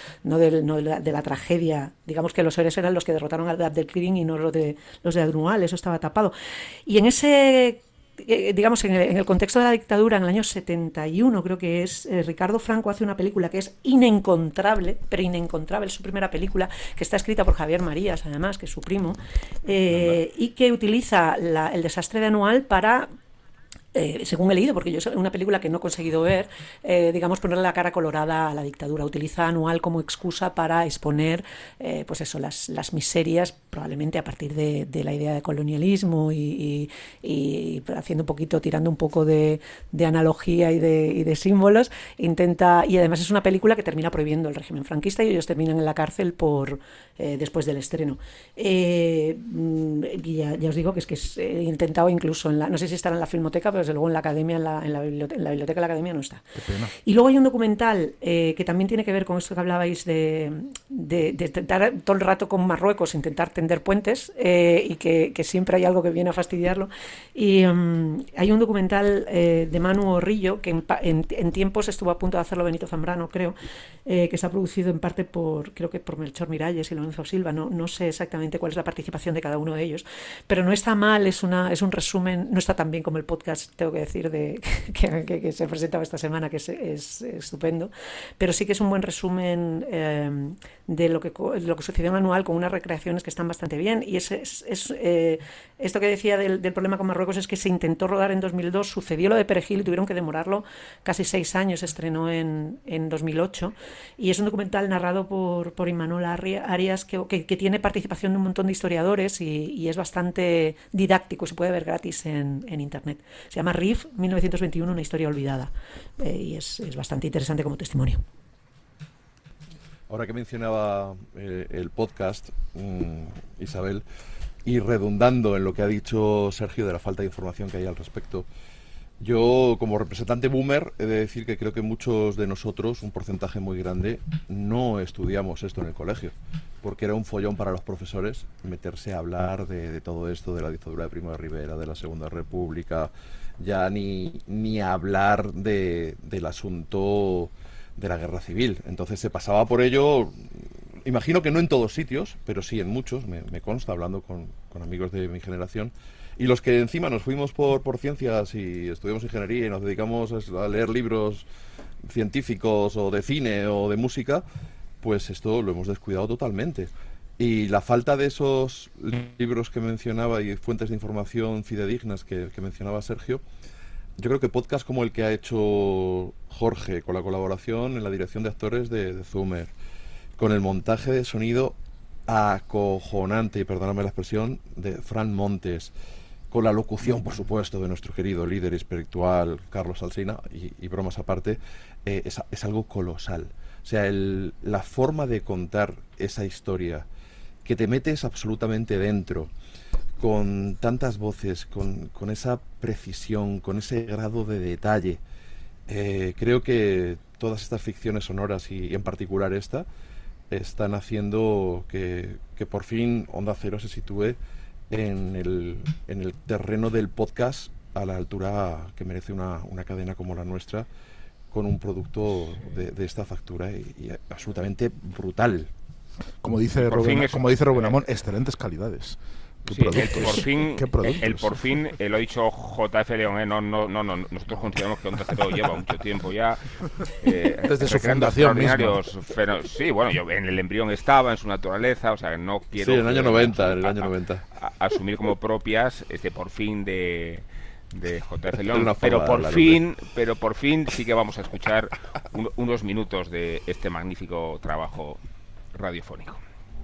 la tragedia. Digamos que los héroes eran los que derrotaron a Abdelkrim y no los de Anual, eso estaba tapado. Y en ese, digamos, en el contexto de la dictadura, en el año 71, creo que es, Ricardo Franco hace una película que es inencontrable, es su primera película, que está escrita por Javier Marías, además, que es su primo, y que utiliza el desastre de Anual para, según he leído, porque yo es una película que no he conseguido ver, digamos, ponerle la cara colorada a la dictadura. Utiliza Anual como excusa para exponer, pues eso, las miserias, probablemente a partir de la idea de colonialismo y haciendo un poquito, tirando un poco de analogía y de símbolos. Intenta, y además es una película que termina prohibiendo el régimen franquista y ellos terminan en la cárcel después del estreno. Y ya os digo que he intentado incluso no sé si estará en la Filmoteca, pero desde luego en la Academia, en la biblioteca de la Academia no está. Y luego hay un documental que también tiene que ver con esto que hablabais de intentar todo el rato con Marruecos, intentar tender puentes, y que siempre hay algo que viene a fastidiarlo. Y hay un documental de Manu Orrillo, que en tiempos estuvo a punto de hacerlo Benito Zambrano, creo, que está producido en parte creo que por Melchor Miralles y Lorenzo Silva. No sé exactamente cuál es la participación de cada uno de ellos, pero no está mal, es un resumen. No está tan bien como el podcast, tengo que decir, que se presentaba esta semana, que es estupendo, pero sí que es un buen resumen de lo que sucedió en Anual, con unas recreaciones que están bastante bien. Y esto que decía del problema con Marruecos es que se intentó rodar en 2002, sucedió lo de Perejil y tuvieron que demorarlo casi 6 años, se estrenó en 2008, y es un documental narrado por Imanol Arias que tiene participación de un montón de historiadores y es bastante didáctico, se puede ver gratis en internet. Se llama RIF 1921, una historia olvidada, y es bastante interesante como testimonio. Ahora que mencionaba el podcast, Isabel, y redundando en lo que ha dicho Sergio de la falta de información que hay al respecto, yo, como representante boomer, he de decir que creo que muchos de nosotros, un porcentaje muy grande, no estudiamos esto en el colegio, porque era un follón para los profesores meterse a hablar de todo esto, de la dictadura de Primo de Rivera, de la Segunda República, ya ni hablar del asunto de la guerra civil. Entonces se pasaba por ello, imagino que no en todos sitios, pero sí en muchos, me consta, hablando con amigos de mi generación. Y los que encima nos fuimos por ciencias y estudiamos ingeniería y nos dedicamos a leer libros científicos o de cine o de música, pues esto lo hemos descuidado totalmente. Y la falta de esos libros que mencionaba y fuentes de información fidedignas que mencionaba Sergio, yo creo que podcasts como el que ha hecho Jorge, con la colaboración en la dirección de actores de Zumer, con el montaje de sonido acojonante, y perdóname la expresión, de Fran Montes, con la locución, por supuesto, de nuestro querido líder espiritual Carlos Alsina, y bromas aparte, es algo colosal. O sea, la forma de contar esa historia, que te metes absolutamente dentro, con tantas voces, con esa precisión, con ese grado de detalle. Creo que todas estas ficciones sonoras, y en particular esta, están haciendo que por fin Onda Cero se sitúe en el terreno del podcast a la altura que merece una cadena como la nuestra, con un producto de esta factura y absolutamente brutal. Como dice Rubén Amón, excelentes calidades. El por fin, lo ha dicho JF León, no, nosotros consideramos que Onda Cero lleva mucho tiempo ya desde su fundación mismo. Sí, bueno, yo en el embrión estaba, en su naturaleza, o sea, no quiero... Sí, en el año 90. Asumir como propias este por fin de JF León, pero por fin sí que vamos a escuchar unos minutos de este magnífico trabajo radiofónico.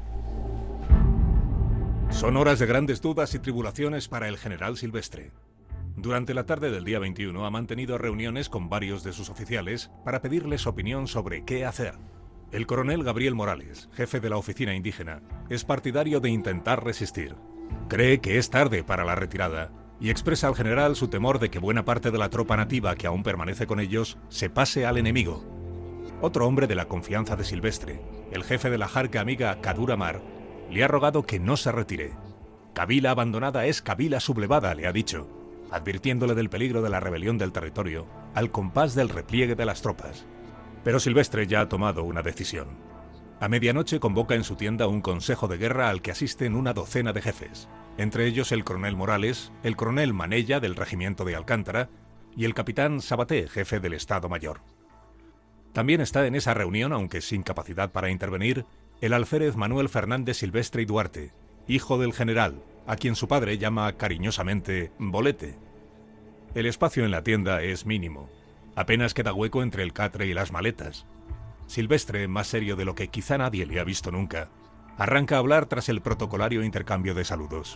Son horas de grandes dudas y tribulaciones para el general Silvestre. Durante la tarde del día 21 ha mantenido reuniones con varios de sus oficiales para pedirles opinión sobre qué hacer. El coronel Gabriel Morales, jefe de la oficina indígena, es partidario de intentar resistir. Cree que es tarde para la retirada y expresa al general su temor de que buena parte de la tropa nativa que aún permanece con ellos se pase al enemigo. Otro hombre de la confianza de Silvestre, el jefe de la jarca amiga Kadura Mar, le ha rogado que no se retire. Kabila abandonada es Kabila sublevada, le ha dicho, advirtiéndole del peligro de la rebelión del territorio, al compás del repliegue de las tropas. Pero Silvestre ya ha tomado una decisión. A medianoche convoca en su tienda un consejo de guerra al que asisten una docena de jefes, entre ellos el coronel Morales, el coronel Manella del regimiento de Alcántara y el capitán Sabaté, jefe del Estado Mayor. También está en esa reunión, aunque sin capacidad para intervenir, el alférez Manuel Fernández Silvestre y Duarte, hijo del general, a quien su padre llama cariñosamente Bolete. El espacio en la tienda es mínimo. Apenas queda hueco entre el catre y las maletas. Silvestre, más serio de lo que quizá nadie le ha visto nunca, arranca a hablar tras el protocolario intercambio de saludos.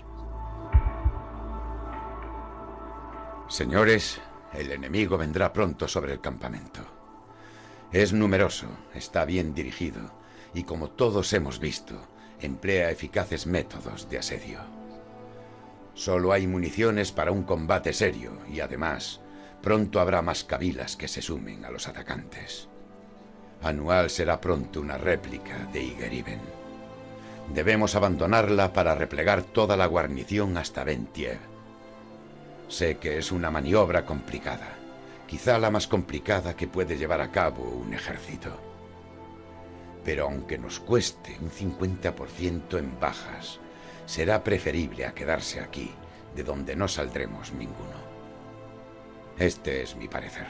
Señores, el enemigo vendrá pronto sobre el campamento. Es numeroso, está bien dirigido, y como todos hemos visto, emplea eficaces métodos de asedio. Solo hay municiones para un combate serio y además, pronto habrá más kabilas que se sumen a los atacantes. Anual será pronto una réplica de Igeriben. Debemos abandonarla para replegar toda la guarnición hasta Bentiev. Sé que es una maniobra complicada, quizá la más complicada que puede llevar a cabo un ejército. Pero aunque nos cueste un 50% en bajas, será preferible a quedarse aquí, de donde no saldremos ninguno. Este es mi parecer.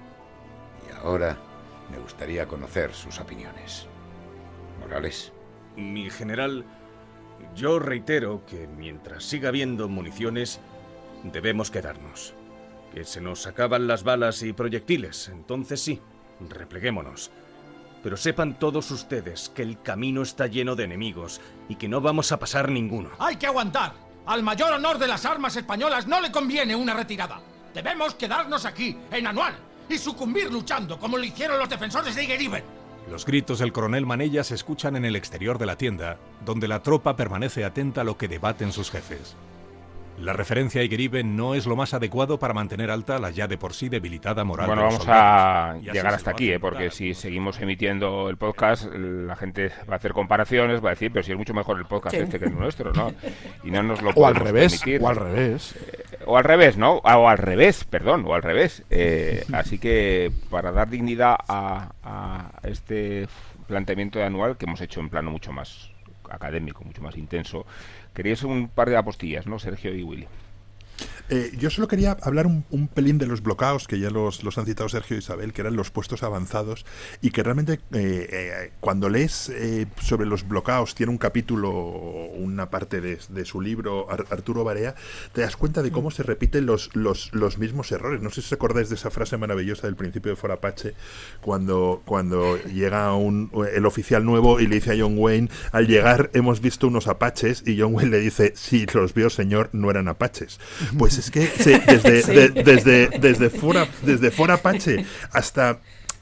Y ahora me gustaría conocer sus opiniones. Morales. Mi general, yo reitero que mientras siga habiendo municiones, debemos quedarnos. Que se nos acaban las balas y proyectiles, entonces sí, repleguémonos. Pero sepan todos ustedes que el camino está lleno de enemigos y que no vamos a pasar ninguno. ¡Hay que aguantar! Al mayor honor de las armas españolas no le conviene una retirada. Debemos quedarnos aquí, en Anual, y sucumbir luchando como lo hicieron los defensores de Igeriben. Los gritos del coronel Manella se escuchan en el exterior de la tienda, donde la tropa permanece atenta a lo que debaten sus jefes. La referencia a Igeriben no es lo más adecuado para mantener alta la ya de por sí debilitada moral. Bueno, vamos a llegar hasta aquí, porque si seguimos emitiendo el podcast, la gente va a hacer comparaciones, va a decir, pero si es mucho mejor el podcast este que el nuestro, ¿no? Y no nos lo podemos permitir. O al revés. O al revés, ¿no? O al revés, perdón, o al revés. Así que para dar dignidad a este planteamiento de Anual, que hemos hecho en plano mucho más académico, mucho más intenso, queríais un par de apostillas, ¿no, Sergio y Willy? Yo solo quería hablar un pelín de los bloqueos, que ya los han citado Sergio e Isabel, que eran los puestos avanzados, y que realmente cuando lees sobre los bloqueos, tiene un capítulo, una parte de su libro, Arturo Barea, te das cuenta de cómo se repiten los mismos errores. No sé si os acordáis de esa frase maravillosa del principio de Fort Apache, cuando llega el oficial nuevo y le dice a John Wayne, al llegar hemos visto unos apaches, y John Wayne le dice, sí, los vio señor, no eran apaches. Pues es que desde Fort Apache hasta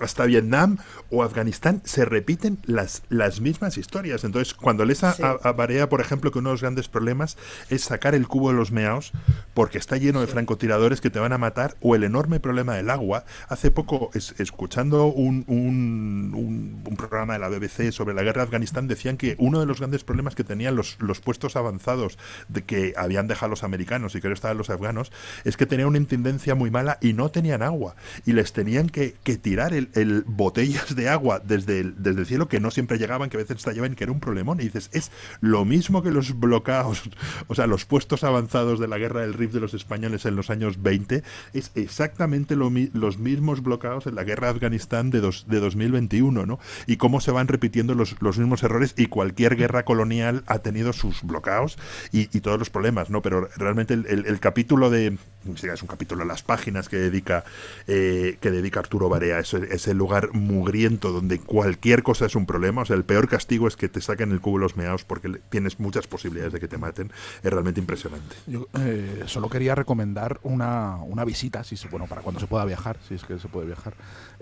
hasta Vietnam o Afganistán se repiten las mismas historias. Entonces, cuando lees a Barea, por ejemplo, que uno de los grandes problemas es sacar el cubo de los meaos porque está lleno de francotiradores que te van a matar, o el enorme problema del agua. Hace poco, escuchando un programa de la BBC sobre la guerra de Afganistán, decían que uno de los grandes problemas que tenían los puestos avanzados de que habían dejado los americanos y que ahora estaban los afganos es que tenían una intendencia muy mala y no tenían agua, y les tenían que tirar el botellas de agua desde el cielo, que no siempre llegaban, que a veces estallaban, que era un problemón. Y dices, es lo mismo que los bloqueos, o sea, los puestos avanzados de la guerra del Rif de los españoles en los años 20, es exactamente los mismos bloqueos en la guerra de Afganistán de 2021, ¿no? Y cómo se van repitiendo los mismos errores, y cualquier guerra colonial ha tenido sus bloqueos y todos los problemas, ¿no? Pero realmente el capítulo es un capítulo, las páginas que dedica Arturo Barea, es el lugar mugriento donde cualquier cosa es un problema. O sea, el peor castigo es que te saquen el cubo de los meaos porque tienes muchas posibilidades de que te maten. Es realmente impresionante. Yo solo quería recomendar una visita, para cuando se pueda viajar, si es que se puede viajar,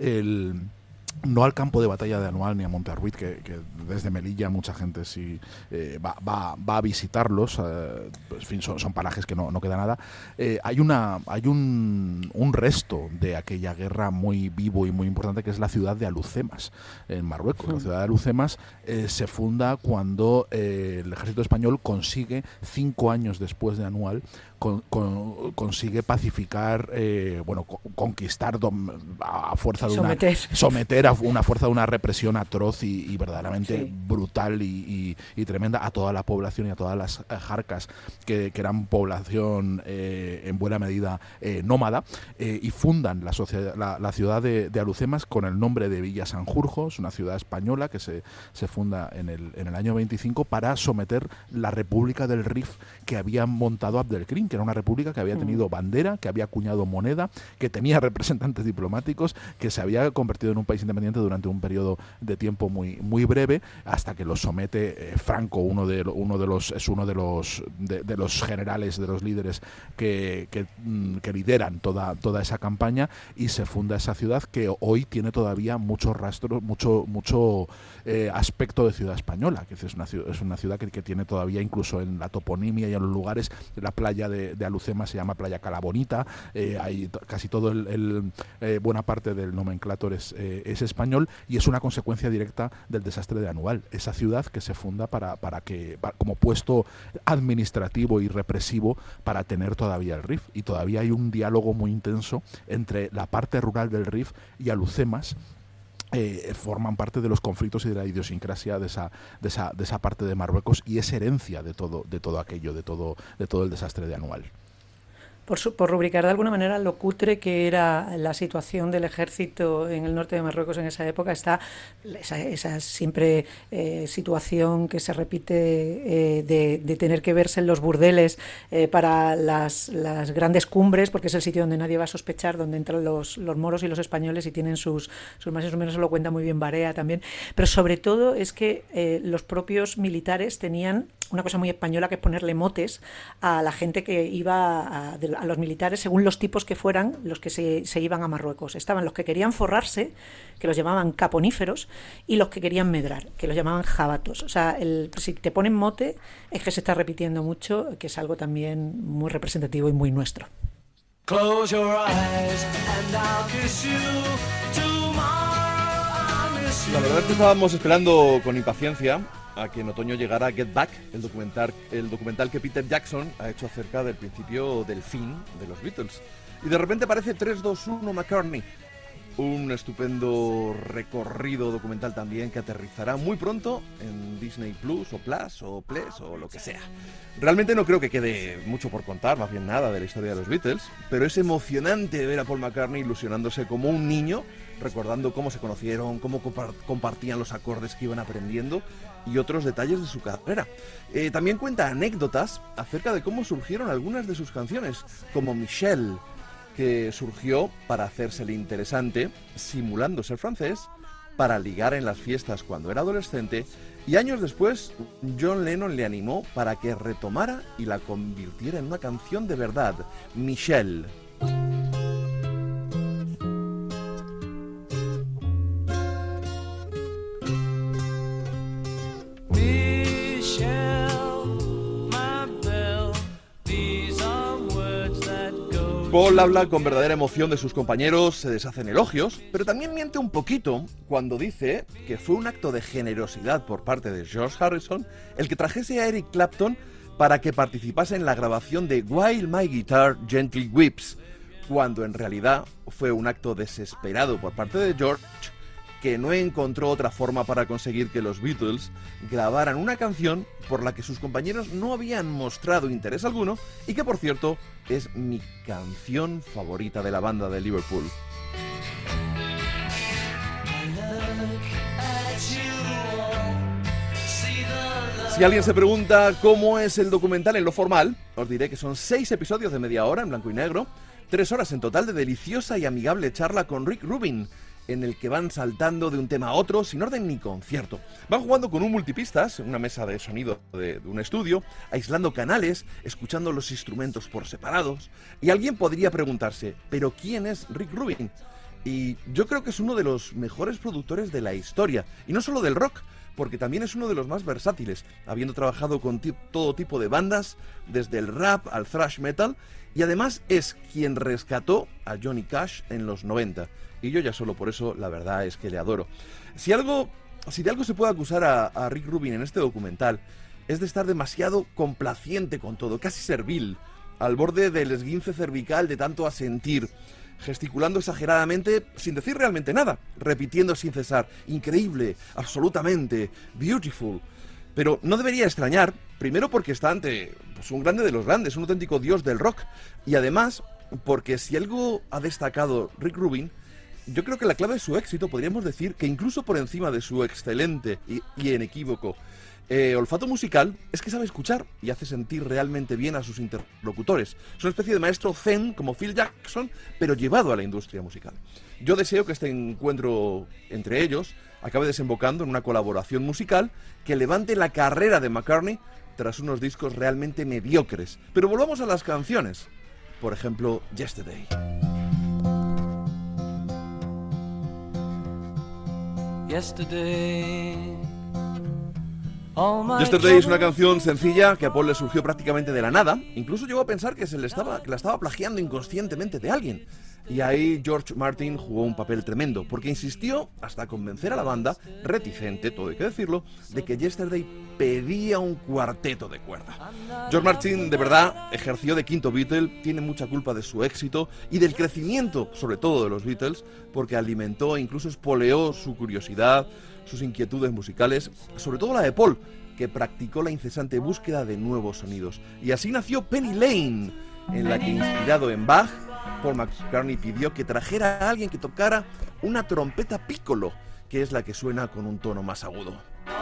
no al campo de batalla de Anual ni a Monterruiz, que desde Melilla mucha gente sí va a visitarlos. En fin, son parajes que no queda nada. Hay un resto de aquella guerra muy vivo y muy importante, que es la ciudad de Alucemas, en Marruecos. La ciudad de Alucemas se funda cuando el ejército español consigue, 5 años después de Anual, consigue pacificar, conquistar a fuerza de someter a una fuerza de una represión atroz y verdaderamente brutal y tremenda a toda la población y a todas las jarcas que eran población en buena medida nómada, y fundan la ciudad de Alucemas con el nombre de Villa Sanjurjo. Es una ciudad española que se funda en el año 25 para someter la República del Rif que había montado Abdelkrim, que era una república que había tenido bandera, que había acuñado moneda, que tenía representantes diplomáticos, que se había convertido en un país independiente durante un periodo de tiempo muy, muy breve, hasta que lo somete Franco, uno de los generales, de los líderes que lideran toda esa campaña, y se funda esa ciudad que hoy tiene todavía mucho rastro, mucho aspecto de ciudad española, que es una ciudad que tiene todavía, incluso en la toponimia y en los lugares, la playa de Alucemas se llama Playa Calabonita. Hay casi todo buena parte del nomenclátor es español, y es una consecuencia directa del desastre de Anual. Esa ciudad que se funda como puesto administrativo y represivo para tener todavía el Rif, y todavía hay un diálogo muy intenso entre la parte rural del Rif y Alucemas. Forman parte de los conflictos y de la idiosincrasia de esa parte de Marruecos, y es herencia de todo aquello, de todo el desastre de Anual. Por rubricar de alguna manera lo cutre que era la situación del ejército en el norte de Marruecos en esa época, está esa siempre situación que se repite de tener que verse en los burdeles para las grandes cumbres, porque es el sitio donde nadie va a sospechar, donde entran los moros y los españoles y tienen sus más o menos, lo cuenta muy bien Barea también, pero sobre todo es que los propios militares tenían una cosa muy española, que es ponerle motes a la gente que iba a los militares, según los tipos que fueran los que se iban a Marruecos. Estaban los que querían forrarse, que los llamaban caponíferos, y los que querían medrar, que los llamaban jabatos. O sea, si te ponen mote es que se está repitiendo mucho, que es algo también muy representativo y muy nuestro. Close your eyes and I'll kiss you. Tomorrow I'll miss you. La verdad es que estábamos esperando con impaciencia a que en otoño llegara Get Back, el documental que Peter Jackson ha hecho acerca del principio del fin de los Beatles. Y de repente aparece 3-2-1 McCartney. Un estupendo recorrido documental también que aterrizará muy pronto en Disney Plus o Plus o Plus o lo que sea. Realmente no creo que quede mucho por contar, más bien nada de la historia de los Beatles, pero es emocionante ver a Paul McCartney ilusionándose como un niño, recordando cómo se conocieron, cómo compartían los acordes que iban aprendiendo y otros detalles de su carrera. También cuenta anécdotas acerca de cómo surgieron algunas de sus canciones, como Michelle, que surgió para hacérsele interesante, simulando ser francés, para ligar en las fiestas cuando era adolescente, y años después John Lennon le animó para que retomara y la convirtiera en una canción de verdad, Michelle. Paul habla con verdadera emoción de sus compañeros, se deshacen elogios, pero también miente un poquito cuando dice que fue un acto de generosidad por parte de George Harrison el que trajese a Eric Clapton para que participase en la grabación de While My Guitar Gently Weeps, cuando en realidad fue un acto desesperado por parte de George, que no encontró otra forma para conseguir que los Beatles grabaran una canción por la que sus compañeros no habían mostrado interés alguno y que, por cierto, es mi canción favorita de la banda de Liverpool. Si alguien se pregunta cómo es el documental en lo formal, os diré que son 6 episodios de media hora en blanco y negro, 3 horas en total de deliciosa y amigable charla con Rick Rubin, en el que van saltando de un tema a otro sin orden ni concierto. Van jugando con un multipistas, una mesa de sonido de un estudio, aislando canales, escuchando los instrumentos por separados. Y alguien podría preguntarse, ¿pero quién es Rick Rubin? Y yo creo que es uno de los mejores productores de la historia, y no solo del rock, porque también es uno de los más versátiles, habiendo trabajado con todo tipo de bandas, desde el rap al thrash metal, y además es quien rescató a Johnny Cash en los 90. Y yo ya solo por eso, la verdad es que le adoro. Si de algo se puede acusar a Rick Rubin en este documental, es de estar demasiado complaciente con todo, casi servil, al borde del esguince cervical de tanto asentir, gesticulando exageradamente sin decir realmente nada, repitiendo sin cesar, increíble, absolutamente, beautiful. Pero no debería extrañar, primero porque está ante un grande de los grandes, un auténtico dios del rock, y además porque si algo ha destacado Rick Rubin, yo creo que la clave de su éxito podríamos decir que incluso por encima de su excelente y inequívoco olfato musical, es que sabe escuchar y hace sentir realmente bien a sus interlocutores. Es una especie de maestro zen como Phil Jackson, pero llevado a la industria musical. Yo deseo que este encuentro entre ellos acabe desembocando en una colaboración musical que levante la carrera de McCartney tras unos discos realmente mediocres. Pero volvamos a las canciones. Por ejemplo, Yesterday. Yesterday es una canción sencilla que a Paul le surgió prácticamente de la nada. Incluso llegó a pensar que la estaba plagiando inconscientemente de alguien. Y ahí George Martin jugó un papel tremendo, porque insistió hasta convencer a la banda, reticente, todo hay que decirlo, de que Yesterday pedía un cuarteto de cuerda. George Martin de verdad ejerció de quinto Beatle, tiene mucha culpa de su éxito y del crecimiento, sobre todo de los Beatles, porque alimentó e incluso espoleó su curiosidad, sus inquietudes musicales, sobre todo la de Paul, que practicó la incesante búsqueda de nuevos sonidos. Y así nació Penny Lane, en la que, inspirado en Bach, Paul McCartney pidió que trajera a alguien que tocara una trompeta piccolo, que es la que suena con un tono más agudo.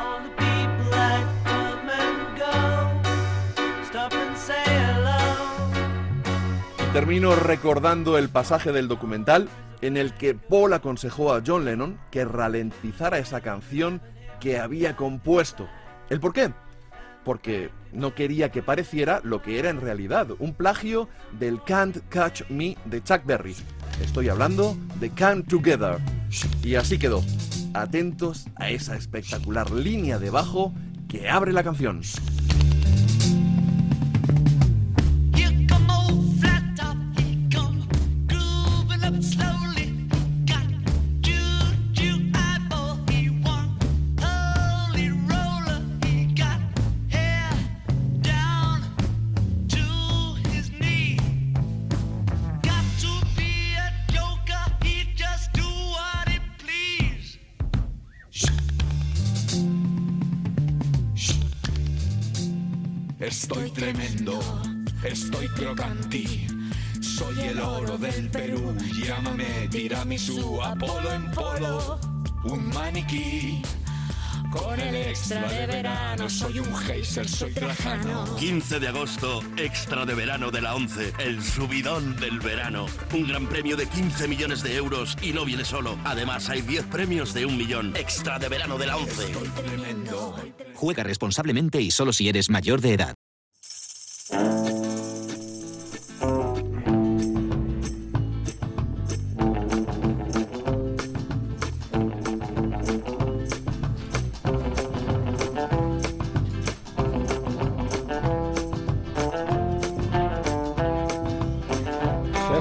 Y termino recordando el pasaje del documental en el que Paul aconsejó a John Lennon que ralentizara esa canción que había compuesto. ¿El por qué? Porque no quería que pareciera lo que era en realidad, un plagio del Can't Catch Me de Chuck Berry. Estoy hablando de Come Together. Y así quedó. Atentos a esa espectacular línea de bajo que abre la canción. Estoy tremendo, estoy crocanti, soy el oro del Perú, llámame tiramisú, Apolo en polo, un maniquí. Con el extra de verano, soy un geyser, soy Trajano. 15 de agosto, extra de verano de la 11, el subidón del verano. Un gran premio de 15 millones de euros y no viene solo. Además, hay 10 premios de 1 millón. Extra de verano de la 11. Estoy tremendo. Juega responsablemente y solo si eres mayor de edad.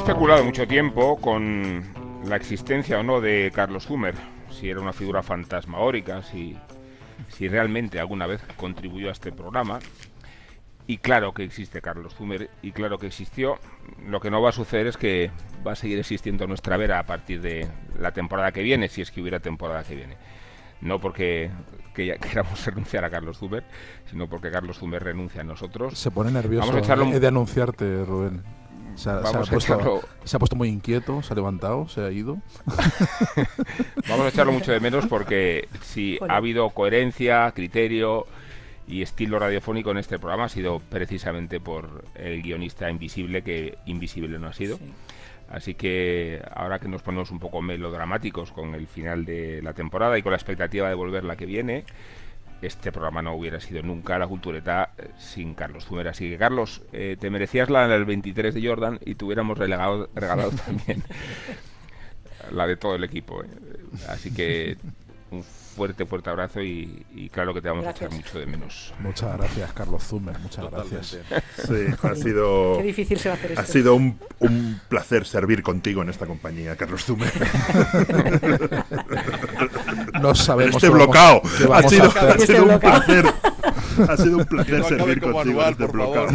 especulado mucho tiempo con la existencia o no de Carlos Zumer, si era una figura fantasmagórica, si realmente alguna vez contribuyó a este programa. Y claro que existe Carlos Zumer, y claro que existió. Lo que no va a suceder es que va a seguir existiendo nuestra Vera a partir de la temporada que viene, si es que hubiera temporada que viene. No porque ya queramos renunciar a Carlos Zumer, sino porque Carlos Zumer renuncia a nosotros. Se pone nervioso de anunciarte, Rubén. Se ha puesto muy inquieto, se ha levantado, se ha ido. Vamos a echarlo mucho de menos porque si ha habido coherencia, criterio y estilo radiofónico en este programa ha sido precisamente por el guionista invisible, que invisible no ha sido. Sí. Así que ahora que nos ponemos un poco melodramáticos con el final de la temporada y con la expectativa de volver la que viene, este programa no hubiera sido nunca La Cultureta sin Carlos Zumer. Así que, Carlos, te merecías la del 23 de Jordan y te hubiéramos regalado también la de todo el equipo. Así que un fuerte abrazo y claro que te vamos a echar mucho de menos. Muchas gracias, Carlos Zumer, muchas gracias. Sí, ha sido... Qué difícil se va a hacer esto. Ha sido un placer servir contigo en esta compañía, Carlos Zumer. No sabemos este bloqueo. Ha sido un placer. Ha sido un placer servir contigo en este bloqueo.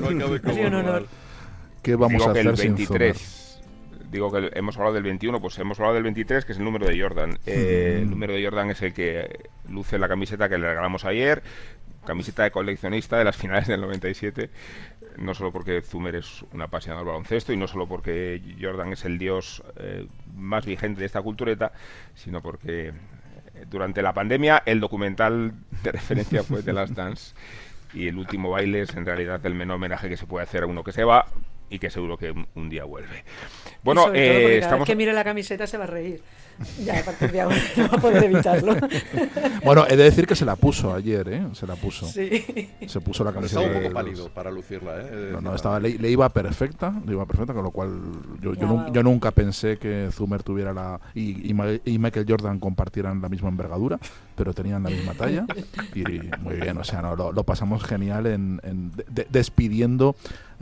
¿Qué vamos a hacer el 23? Sin Zumer? Digo que hemos hablado del 21, pues hemos hablado del 23, que es el número de Jordan. El número de Jordan es el que luce la camiseta que le regalamos ayer, camiseta de coleccionista de las finales del 97, no solo porque Zumer es un apasionado del baloncesto y no solo porque Jordan es el dios más vigente de esta cultureta, sino porque durante la pandemia el documental de referencia fue The Last Dance y el último baile es en realidad el menor homenaje que se puede hacer a uno que se va y que seguro que un día vuelve. Bueno, cada vez que mire la camiseta se va a reír. Ya a partir de ahora no va a poder evitarlo. Bueno, he de decir que se la puso ayer, ¿eh? Se la puso. Sí. Se puso la camiseta. Estaba un poco pálido para lucirla, ¿eh? No, estaba, le iba perfecta, con lo cual yo nunca pensé que Zumer tuviera y Michael Jordan compartieran la misma envergadura, pero tenían la misma talla. Y muy bien, o sea, lo pasamos genial despidiendo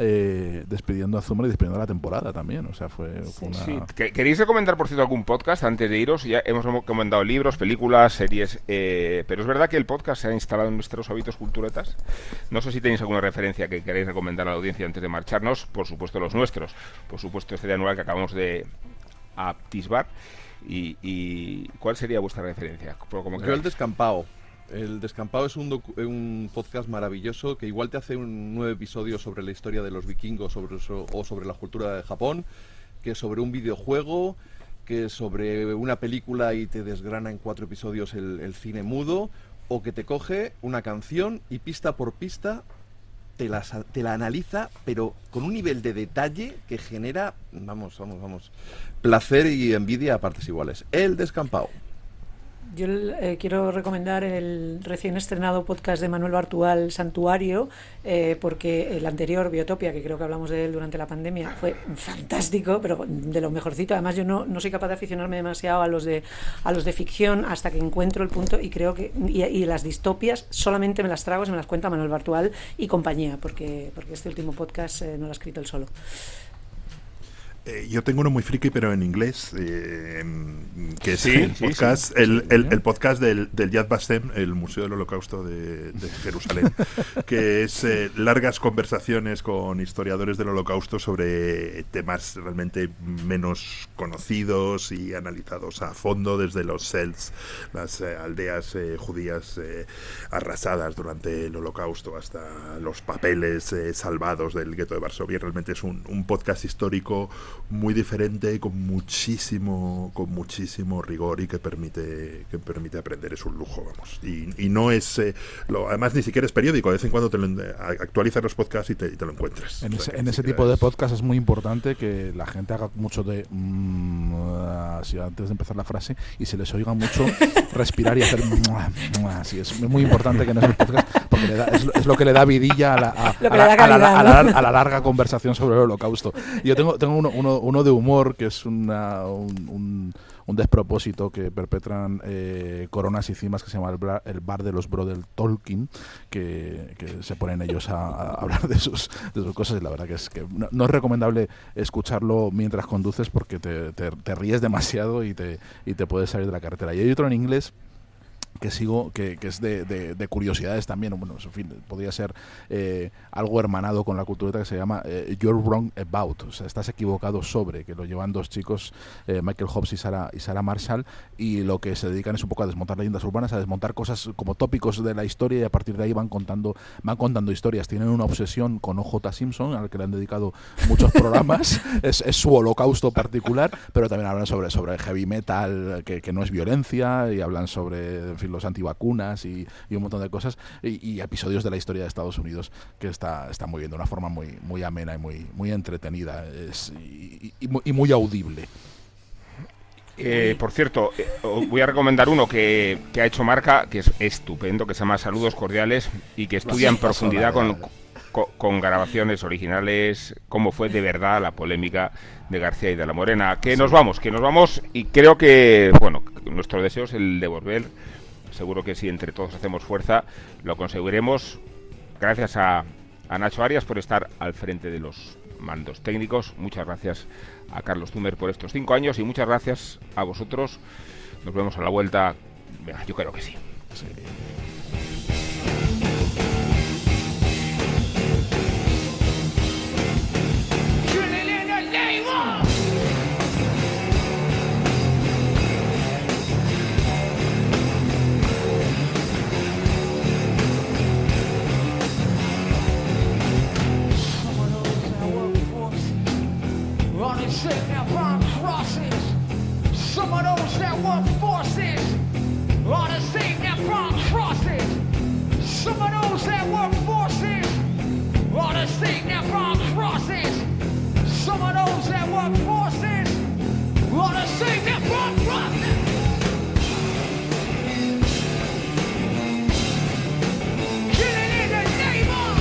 a Zumer y despidiendo la temporada también, o sea, fue una... Sí. ¿Queréis recomendar, por cierto, algún podcast antes de iros? Ya hemos recomendado libros, películas, series, pero es verdad que el podcast se ha instalado en nuestros hábitos culturetas. No sé si tenéis alguna referencia que queréis recomendar a la audiencia antes de marcharnos. Por supuesto los nuestros, por supuesto este de anual que acabamos de atisbar. Y ¿cuál sería vuestra referencia? Yo el Descampado. El Descampado es un podcast maravilloso que igual te hace un 9 episodios sobre la historia de los vikingos o sobre la cultura de Japón, que sobre un videojuego, que sobre una película y te desgrana en 4 episodios el cine mudo, o que te coge una canción y pista por pista te la analiza, pero con un nivel de detalle que genera, vamos, placer y envidia a partes iguales. El Descampado. Yo quiero recomendar el recién estrenado podcast de Manuel Bartual, Santuario, porque el anterior, Biotopia, que creo que hablamos de él durante la pandemia, fue fantástico, pero de lo mejorcito. Además, yo no soy capaz de aficionarme demasiado a los de ficción hasta que encuentro el punto, y creo que y las distopias solamente me las trago si me las cuenta Manuel Bartual y compañía, porque este último podcast no lo ha escrito él solo. Yo tengo uno muy friki, pero en inglés, que es el podcast del Yad Vashem, el Museo del Holocausto de Jerusalén, que es largas conversaciones con historiadores del Holocausto sobre temas realmente menos conocidos y analizados a fondo, desde los Selz, las aldeas judías arrasadas durante el Holocausto, hasta los papeles salvados del gueto de Varsovia. Realmente es un podcast histórico muy diferente, con muchísimo rigor y que permite aprender. Es un lujo, vamos. Y no es además ni siquiera es periódico. De vez en cuando actualizas los podcasts y te lo encuentras. En ese tipo de podcast es muy importante que la gente haga mucho de así antes de empezar la frase y se les oiga mucho respirar y hacer así. Es muy importante que en ese podcast, porque es lo que le da vidilla a la larga conversación sobre el Holocausto. Yo tengo uno uno de humor, que es un despropósito que perpetran Coronas y Cimas, que se llama el bar de los Brother Tolkien, que se ponen ellos a hablar de sus cosas, y la verdad que es que no es recomendable escucharlo mientras conduces, porque te ríes demasiado y te puedes salir de la carretera. Y hay otro en inglés que sigo, que es de curiosidades también, bueno, en fin, podría ser algo hermanado con la cultureta, que se llama You're Wrong About, o sea, estás equivocado sobre, que lo llevan dos chicos, Michael Hobbs y Sarah Marshall, y lo que se dedican es un poco a desmontar leyendas urbanas, a desmontar cosas como tópicos de la historia, y a partir de ahí van contando historias. Tienen una obsesión con O.J. Simpson, al que le han dedicado muchos programas, es su holocausto particular, pero también hablan sobre heavy metal, que no es violencia, y hablan sobre, en fin, los antivacunas y un montón de cosas, y episodios de la historia de Estados Unidos, que está muy bien, de una forma muy amena y muy entretenida, y muy audible. Por cierto, voy a recomendar uno que ha hecho Marca, que es estupendo, que se llama Saludos Cordiales, y que estudia en profundidad con grabaciones originales cómo fue de verdad la polémica de García y de la Morena. Que nos vamos, y creo que, bueno, nuestro deseo es el de volver. Seguro que si entre todos hacemos fuerza, lo conseguiremos. Gracias a Nacho Arias por estar al frente de los mandos técnicos. Muchas gracias a Carlos Zumer por estos 5 años, y muchas gracias a vosotros. Nos vemos a la vuelta. Venga, yo creo que sí. Some of those that work forces are the same that bomb crosses. Some of those that work forces are the same that bomb crosses. Some of those that work forces are the same that bomb crosses. Killing in the name of.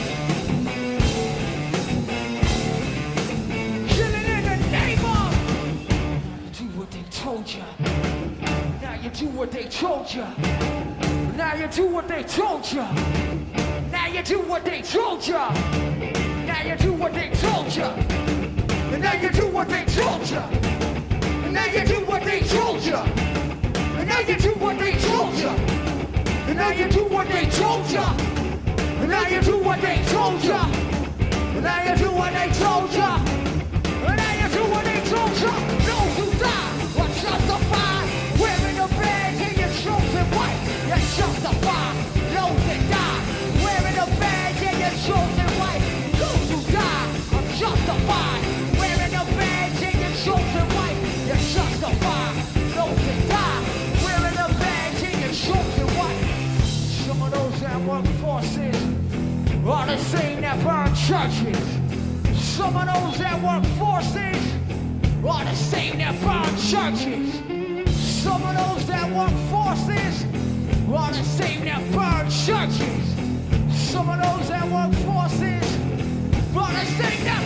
Killing in the name of. Do what they told you. Now you do what they told you. Now you do what they told you. Now you do what they told you. Now you do what they told you. Now you do what they told you. Now you do what they told you. Now you do what they told you. Now you do what they told you. Now you do what they told you. Now you do what they told you. Now you do what they told you. Those who die are justified. Wearing a badge and your chosen white. You're justified. Those that die wearing a badge and your chosen white. Those who die are justified. Wearing a badge and your chosen white. You're justified. Those that die wearing a badge and your chosen white. Some of those that work forces are the same that burn churches. Some of those that work forces are the same that burn churches. Some of those that work forces are the same that burn churches. Some of those that work forces are the same that